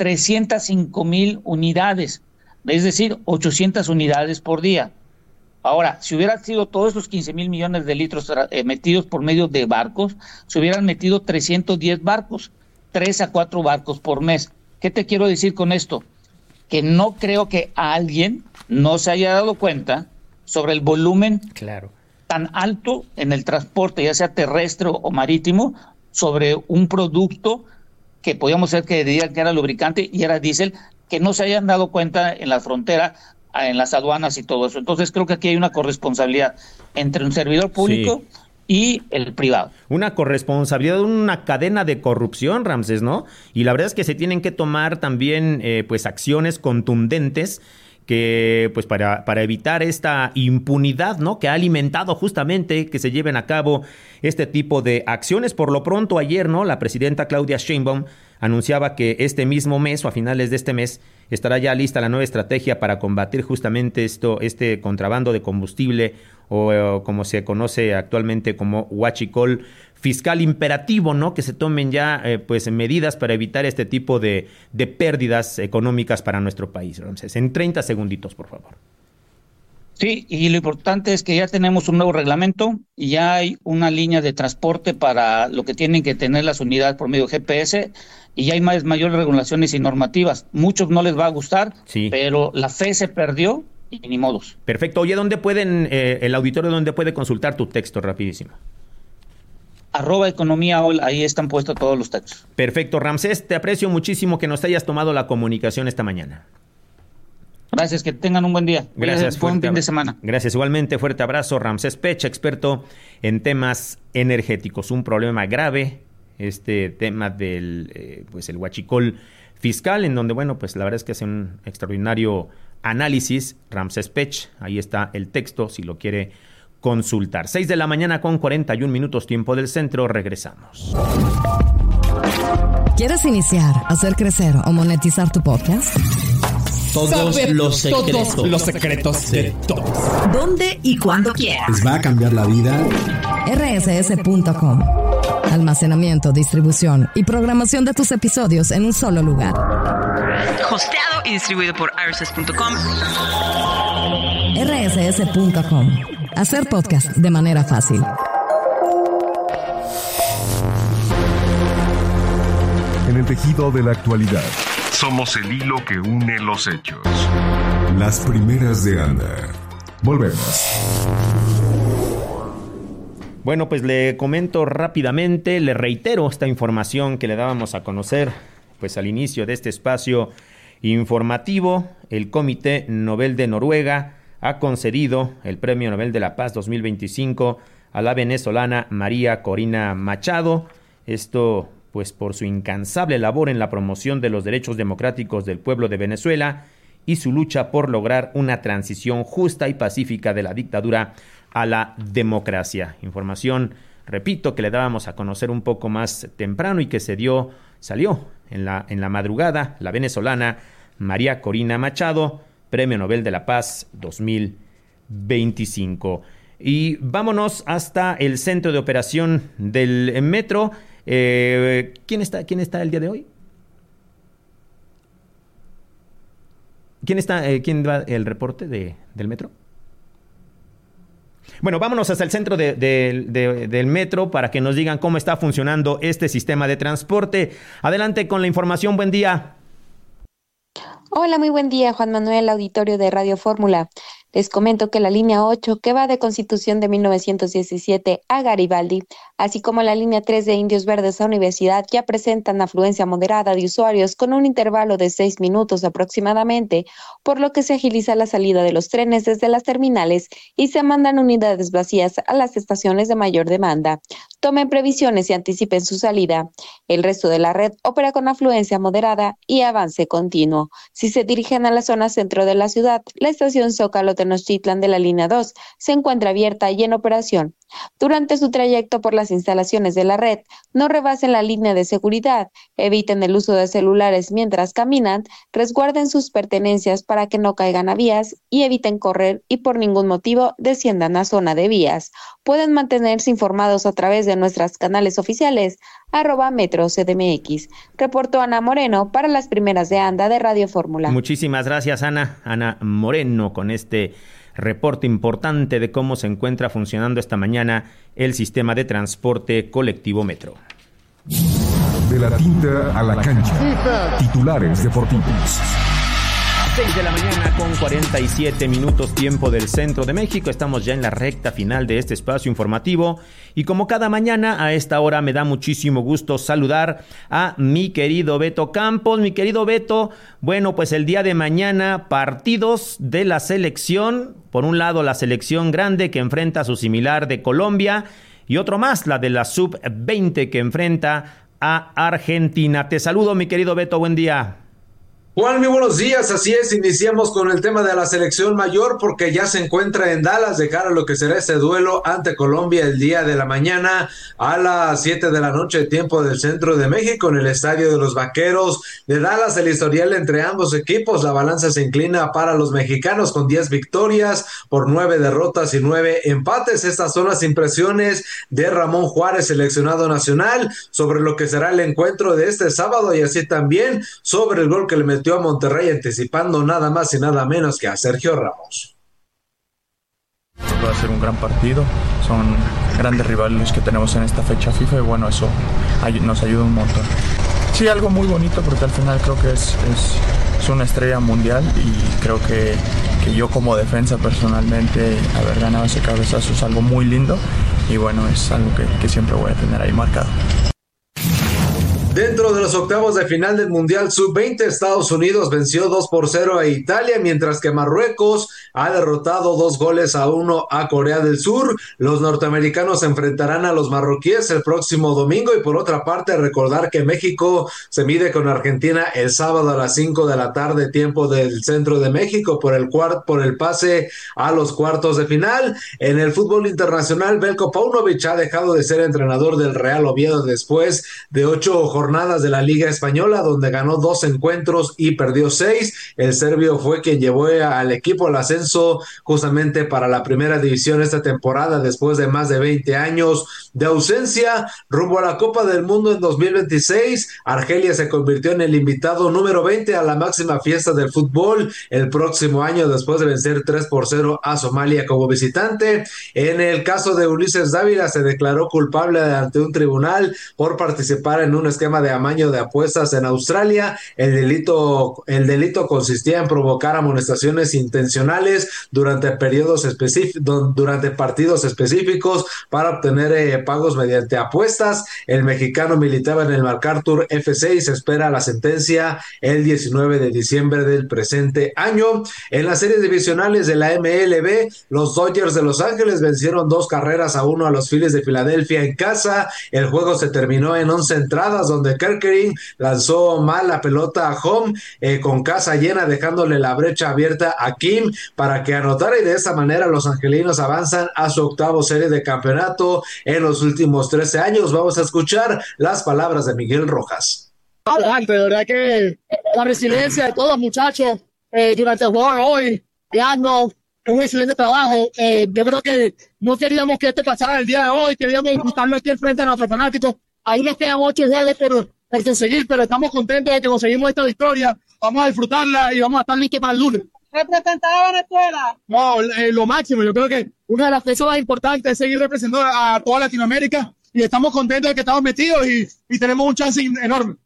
I: 305,000 unidades. Es decir, 800 unidades por día. Ahora, si hubieran sido todos esos 15,000 millones de litros metidos por medio de barcos, se hubieran metido 310 barcos, 3 a 4 barcos por mes. ¿Qué te quiero decir con esto? Que no creo que alguien no se haya dado cuenta sobre el volumen tan alto en el transporte, ya sea terrestre o marítimo, sobre un producto que podíamos ser que digan que era lubricante y era diésel, que no se hayan dado cuenta en la frontera, en las aduanas y todo eso. Entonces creo que aquí hay una corresponsabilidad entre un servidor público y el privado.
G: Una corresponsabilidad, una cadena de corrupción, Ramsés, ¿no? Y la verdad es que se tienen que tomar también pues acciones contundentes que pues para evitar esta impunidad, ¿no? Que ha alimentado justamente que se lleven a cabo este tipo de acciones. Por lo pronto ayer, ¿no? La presidenta Claudia Sheinbaum anunciaba que este mismo mes o a finales de este mes estará ya lista la nueva estrategia para combatir justamente este contrabando de combustible o como se conoce actualmente como huachicol fiscal imperativo, ¿no? Que se tomen ya pues medidas para evitar este tipo de pérdidas económicas para nuestro país, Ramsés. En 30 segunditos, por favor.
I: Sí, y lo importante es que ya tenemos un nuevo reglamento y ya hay una línea de transporte para lo que tienen que tener las unidades por medio de GPS y ya hay mayores regulaciones y normativas. Muchos no les va a gustar, sí, pero la fe se perdió y ni modos.
G: Perfecto. Oye, ¿dónde pueden, el auditorio, dónde puede consultar tu texto rapidísimo?
I: @Economía Hoy, ahí están puestos todos los textos.
G: Perfecto, Ramsés, te aprecio muchísimo que nos hayas tomado la comunicación esta mañana.
I: Gracias, que tengan un buen día.
G: Gracias.
I: Buen fin de semana.
G: Gracias, igualmente, fuerte abrazo. Ramsés Pech, experto en temas energéticos. Un problema grave, este tema del pues el huachicol fiscal, en donde, bueno, pues la verdad es que hace un extraordinario análisis. Ramsés Pech, ahí está el texto, si lo quiere consultar. 6 de la mañana con 41 minutos, tiempo del centro. Regresamos.
D: ¿Quieres iniciar, hacer crecer o monetizar tu podcast?
A: Todos los secretos de todos.
V: ¿Dónde y cuándo quieras?
A: Les va a cambiar la vida.
D: rss.com. Almacenamiento, distribución y programación de tus episodios en un solo lugar.
V: Hosteado y distribuido por rss.com.
D: rss.com. Hacer podcast de manera fácil.
E: En el tejido de la actualidad, somos el hilo que une los hechos. Las primeras de Anda. Volvemos.
G: Bueno, pues le comento rápidamente, le reitero esta información que le dábamos a conocer pues al inicio de este espacio informativo. El Comité Nobel de Noruega ha concedido el Premio Nobel de la Paz 2025 a la venezolana María Corina Machado. Esto pues por su incansable labor en la promoción de los derechos democráticos del pueblo de Venezuela y su lucha por lograr una transición justa y pacífica de la dictadura a la democracia. Información, repito, que le dábamos a conocer un poco más temprano y que salió en la madrugada. La venezolana María Corina Machado, Premio Nobel de la Paz 2025. Y vámonos hasta el centro de operación del metro. ¿Quién está el día de hoy? ¿Quién da el reporte del metro? Bueno, vámonos hasta el centro del metro para que nos digan cómo está funcionando este sistema de transporte. Adelante con la información. Buen día.
W: Hola, muy buen día, Juan Manuel, auditorio de Radio Fórmula. Les comento que la línea 8, que va de Constitución de 1917 a Garibaldi, así como la línea 3 de Indios Verdes a Universidad, ya presentan afluencia moderada de usuarios con un intervalo de 6 minutos aproximadamente, por lo que se agiliza la salida de los trenes desde las terminales y se mandan unidades vacías a las estaciones de mayor demanda. Tomen previsiones y anticipen su salida. El resto de la red opera con afluencia moderada y avance continuo. Si se dirigen a la zona centro de la ciudad, la estación Zócalo Tenochtitlan de la línea 2 se encuentra abierta y en operación. Durante su trayecto por las instalaciones de la red, no rebasen la línea de seguridad, eviten el uso de celulares mientras caminan, resguarden sus pertenencias para que no caigan a vías y eviten correr y por ningún motivo desciendan a zona de vías. Pueden mantenerse informados a través de nuestros canales oficiales, @MetroCDMX. Reportó Ana Moreno para las primeras de Anda de Radio Fórmula.
G: Muchísimas gracias, Ana Moreno, con este reporte importante de cómo se encuentra funcionando esta mañana el sistema de transporte colectivo Metro.
E: De la tinta a la cancha. Titulares deportivos.
G: 6 de la mañana con 47 minutos, tiempo del centro de México. Estamos ya en la recta final de este espacio informativo y como cada mañana a esta hora me da muchísimo gusto saludar a mi querido Beto Campos. Mi querido Beto, bueno, pues el día de mañana partidos de la selección. Por un lado la selección grande que enfrenta a su similar de Colombia y otro más, la de la sub-20 que enfrenta a Argentina. Te saludo, mi querido Beto, buen día.
R: Juan, muy buenos días, así es, iniciamos con el tema de la selección mayor porque ya se encuentra en Dallas de cara a lo que será ese duelo ante Colombia el día de la mañana a las 7 de la noche, tiempo del centro de México, en el estadio de los Vaqueros de Dallas. El historial entre ambos equipos, la balanza se inclina para los mexicanos con 10 victorias por 9 derrotas y 9 empates. Estas son las impresiones de Ramón Juárez, seleccionado nacional, sobre lo que será el encuentro de este sábado y así también sobre el gol que le metió a Monterrey, anticipando nada más y nada menos que a Sergio Ramos.
B: Va a ser un gran partido, son grandes rivales los que tenemos en esta fecha FIFA y bueno, eso nos ayuda un montón. Sí, algo muy bonito porque al final creo que es una estrella mundial y creo que yo como defensa personalmente haber ganado ese cabezazo es algo muy lindo y bueno, es algo que siempre voy a tener ahí marcado.
R: Dentro de los octavos de final del Mundial Sub-20, Estados Unidos venció 2-0 a Italia, mientras que Marruecos ha derrotado 2-1 a Corea del Sur. Los norteamericanos se enfrentarán a los marroquíes el próximo domingo y por otra parte recordar que México se mide con Argentina el sábado a las 5 de la tarde, tiempo del centro de México, por el pase a los cuartos de final. En el fútbol internacional, Veljko Paunovic ha dejado de ser entrenador del Real Oviedo después de 8 jornadas de la Liga Española, donde ganó 2 encuentros y perdió 6. El serbio fue quien llevó al equipo al ascenso justamente para la primera división esta temporada, después de más de 20 años de ausencia. Rumbo a la Copa del Mundo en 2026, Argelia se convirtió en el invitado número 20 a la máxima fiesta del fútbol el próximo año, después de vencer 3-0 a Somalia como visitante. En el caso de Ulises Dávila, se declaró culpable ante un tribunal por participar en un esquema de amaño de apuestas en Australia. El delito consistía en provocar amonestaciones intencionales durante partidos específicos para obtener pagos mediante apuestas. El mexicano militaba en el MacArthur FC y se espera la sentencia el 19 de diciembre del presente año. En las series divisionales de la MLB, los Dodgers de Los Ángeles vencieron 2-1 a los Phillies de Filadelfia en casa. El juego se terminó en 11 entradas, donde Kerkering lanzó mal la pelota a home con casa llena, dejándole la brecha abierta a Kim para que anotara, y de esa manera los angelinos avanzan a su octavo serie de campeonato en los últimos 13 años. Vamos a escuchar las palabras de Miguel Rojas.
M: De verdad que la resiliencia de todos los muchachos durante el juego hoy, dando un excelente trabajo. Yo creo que no queríamos que esto pasara el día de hoy, queríamos buscarlo aquí al frente a nuestros fanáticos. Ahí les quedan 8 goles por conseguir, pero estamos contentos de que conseguimos esta victoria. Vamos a disfrutarla y vamos a estar listos para el lunes. ¿Representar a Venezuela? No, lo máximo. Yo creo que una de las cosas más importantes es seguir representando a toda Latinoamérica y estamos contentos de que estamos metidos y tenemos un chance enorme.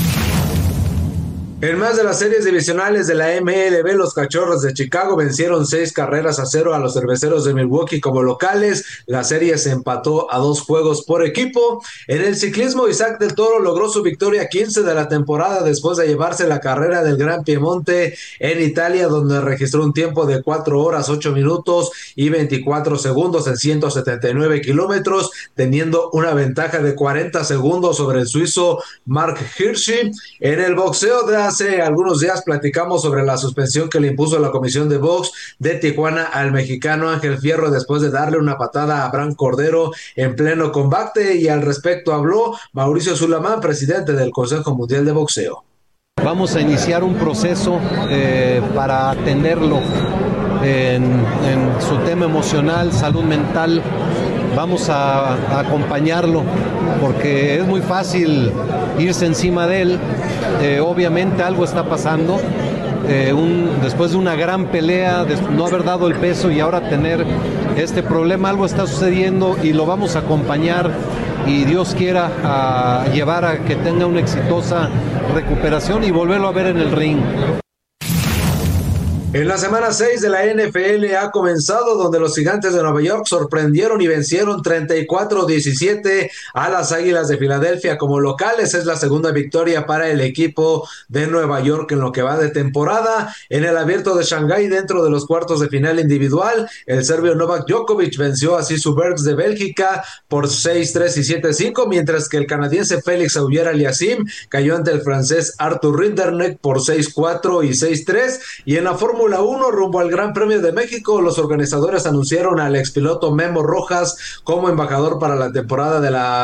R: En más de las series divisionales de la MLB, los Cachorros de Chicago vencieron 6-0 a los Cerveceros de Milwaukee como locales. La serie se empató a 2 juegos por equipo. En el ciclismo, Isaac del Toro logró su victoria 15 de la temporada después de llevarse la carrera del Gran Piemonte en Italia, donde registró un tiempo de 4 horas, 8 minutos y 24 segundos en 179 kilómetros, teniendo una ventaja de 40 segundos sobre el suizo Mark Hirschi. En el boxeo, hace algunos días platicamos sobre la suspensión que le impuso la Comisión de Box de Tijuana al mexicano Ángel Fierro después de darle una patada a Abraham Cordero en pleno combate, y al respecto habló Mauricio Sulamán, presidente del Consejo Mundial de Boxeo.
N: Vamos a iniciar un proceso para atenderlo en su tema emocional, salud mental. Vamos a acompañarlo porque es muy fácil irse encima de él. Obviamente algo está pasando. Después de una gran pelea, de no haber dado el peso y ahora tener este problema, algo está sucediendo y lo vamos a acompañar, y Dios quiera llevar a que tenga una exitosa recuperación y volverlo a ver en el ring.
R: En la semana 6 de la NFL ha comenzado, donde los Gigantes de Nueva York sorprendieron y vencieron 34-17 a las Águilas de Filadelfia como locales. Es la segunda victoria para el equipo de Nueva York en lo que va de temporada. En el Abierto de Shanghái, dentro de los cuartos de final individual, el serbio Novak Djokovic venció a Sisu Bergs de Bélgica por 6-3 y 7-5, mientras que el canadiense Félix Auger-Aliassime cayó ante el francés Arthur Rinderknecht por 6-4 y 6-3. Y en la Fórmula 1, rumbo al Gran Premio de México, los organizadores anunciaron al expiloto Memo Rojas como embajador para la temporada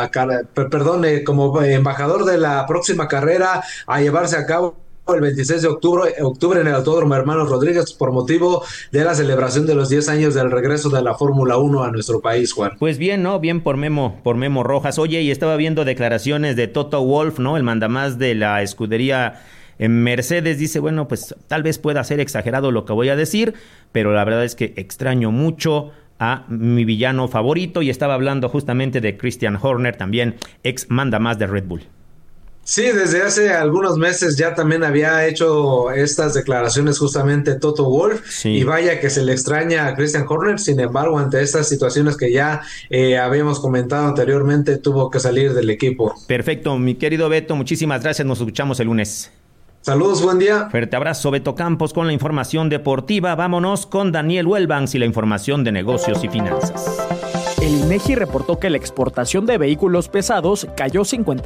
R: de como embajador de la próxima carrera a llevarse a cabo el 26 de octubre en el Autódromo Hermanos Rodríguez por motivo de la celebración de los 10 años del regreso de la Fórmula 1 a nuestro país, Juan.
G: Pues bien, ¿no? Bien por Memo Rojas. Oye, y estaba viendo declaraciones de Toto Wolff, ¿no? El mandamás de la escudería en Mercedes. Dice, bueno, pues tal vez pueda ser exagerado lo que voy a decir, pero la verdad es que extraño mucho a mi villano favorito, y estaba hablando justamente de Christian Horner, también ex mandamás de Red Bull.
R: Sí, desde hace algunos meses ya también había hecho estas declaraciones justamente Toto Wolff, sí. Y vaya que se le extraña a Christian Horner. Sin embargo, ante estas situaciones que ya habíamos comentado anteriormente, tuvo que salir del equipo.
G: Perfecto, mi querido Beto, muchísimas gracias, nos escuchamos el lunes.
R: Saludos, buen día.
G: Fuerte abrazo, Beto Campos, con la información deportiva. Vámonos con Daniel Wellbanks y la información de negocios y finanzas.
L: El INEGI reportó que la exportación de vehículos pesados cayó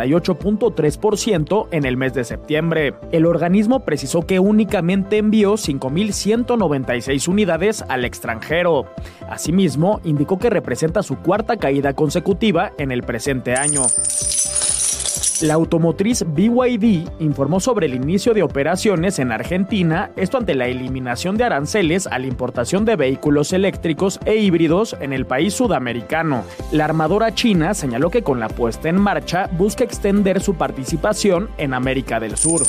L: 58.3% en el mes de septiembre. El organismo precisó que únicamente envió 5.196 unidades al extranjero. Asimismo, indicó que representa su cuarta caída consecutiva en el presente año. La automotriz BYD informó sobre el inicio de operaciones en Argentina, esto ante la eliminación de aranceles a la importación de vehículos eléctricos e híbridos en el país sudamericano. La armadora china señaló que con la puesta en marcha busca extender su participación en América del Sur.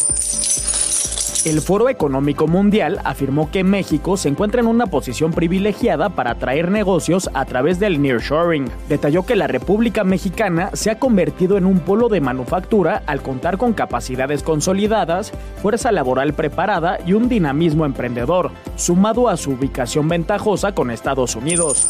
L: El Foro Económico Mundial afirmó que México se encuentra en una posición privilegiada para atraer negocios a través del nearshoring. Detalló que la República Mexicana se ha convertido en un polo de manufactura al contar con capacidades consolidadas, fuerza laboral preparada y un dinamismo emprendedor, sumado a su ubicación ventajosa con Estados Unidos.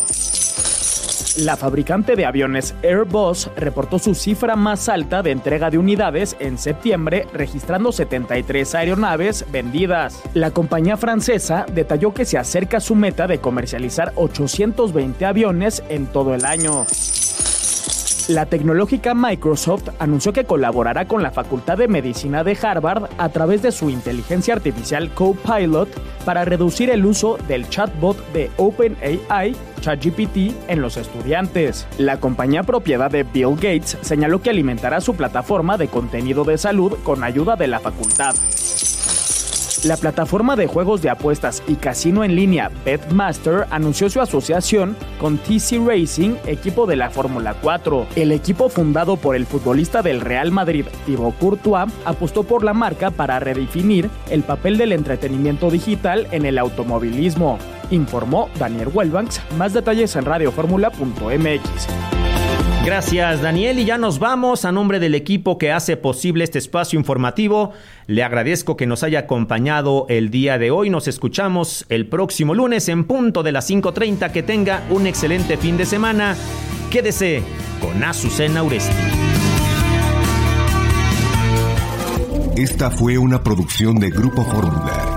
L: La fabricante de aviones Airbus reportó su cifra más alta de entrega de unidades en septiembre, registrando 73 aeronaves vendidas. La compañía francesa detalló que se acerca a su meta de comercializar 820 aviones en todo el año. La tecnológica Microsoft anunció que colaborará con la Facultad de Medicina de Harvard a través de su inteligencia artificial Copilot para reducir el uso del chatbot de OpenAI, ChatGPT, en los estudiantes. La compañía propiedad de Bill Gates señaló que alimentará su plataforma de contenido de salud con ayuda de la facultad. La plataforma de juegos de apuestas y casino en línea Betmaster anunció su asociación con TC Racing, equipo de la Fórmula 4. El equipo fundado por el futbolista del Real Madrid, Thibaut Courtois, apostó por la marca para redefinir el papel del entretenimiento digital en el automovilismo, informó Daniel Wellbanks. Más detalles en radioformula.mx.
G: Gracias, Daniel, y ya nos vamos. A nombre del equipo que hace posible este espacio informativo, le agradezco que nos haya acompañado el día de hoy. Nos escuchamos el próximo lunes en punto de las 5:30. Que tenga un excelente fin de semana. Quédese con Azucena Uresti.
E: Esta fue una producción de Grupo Fórmula.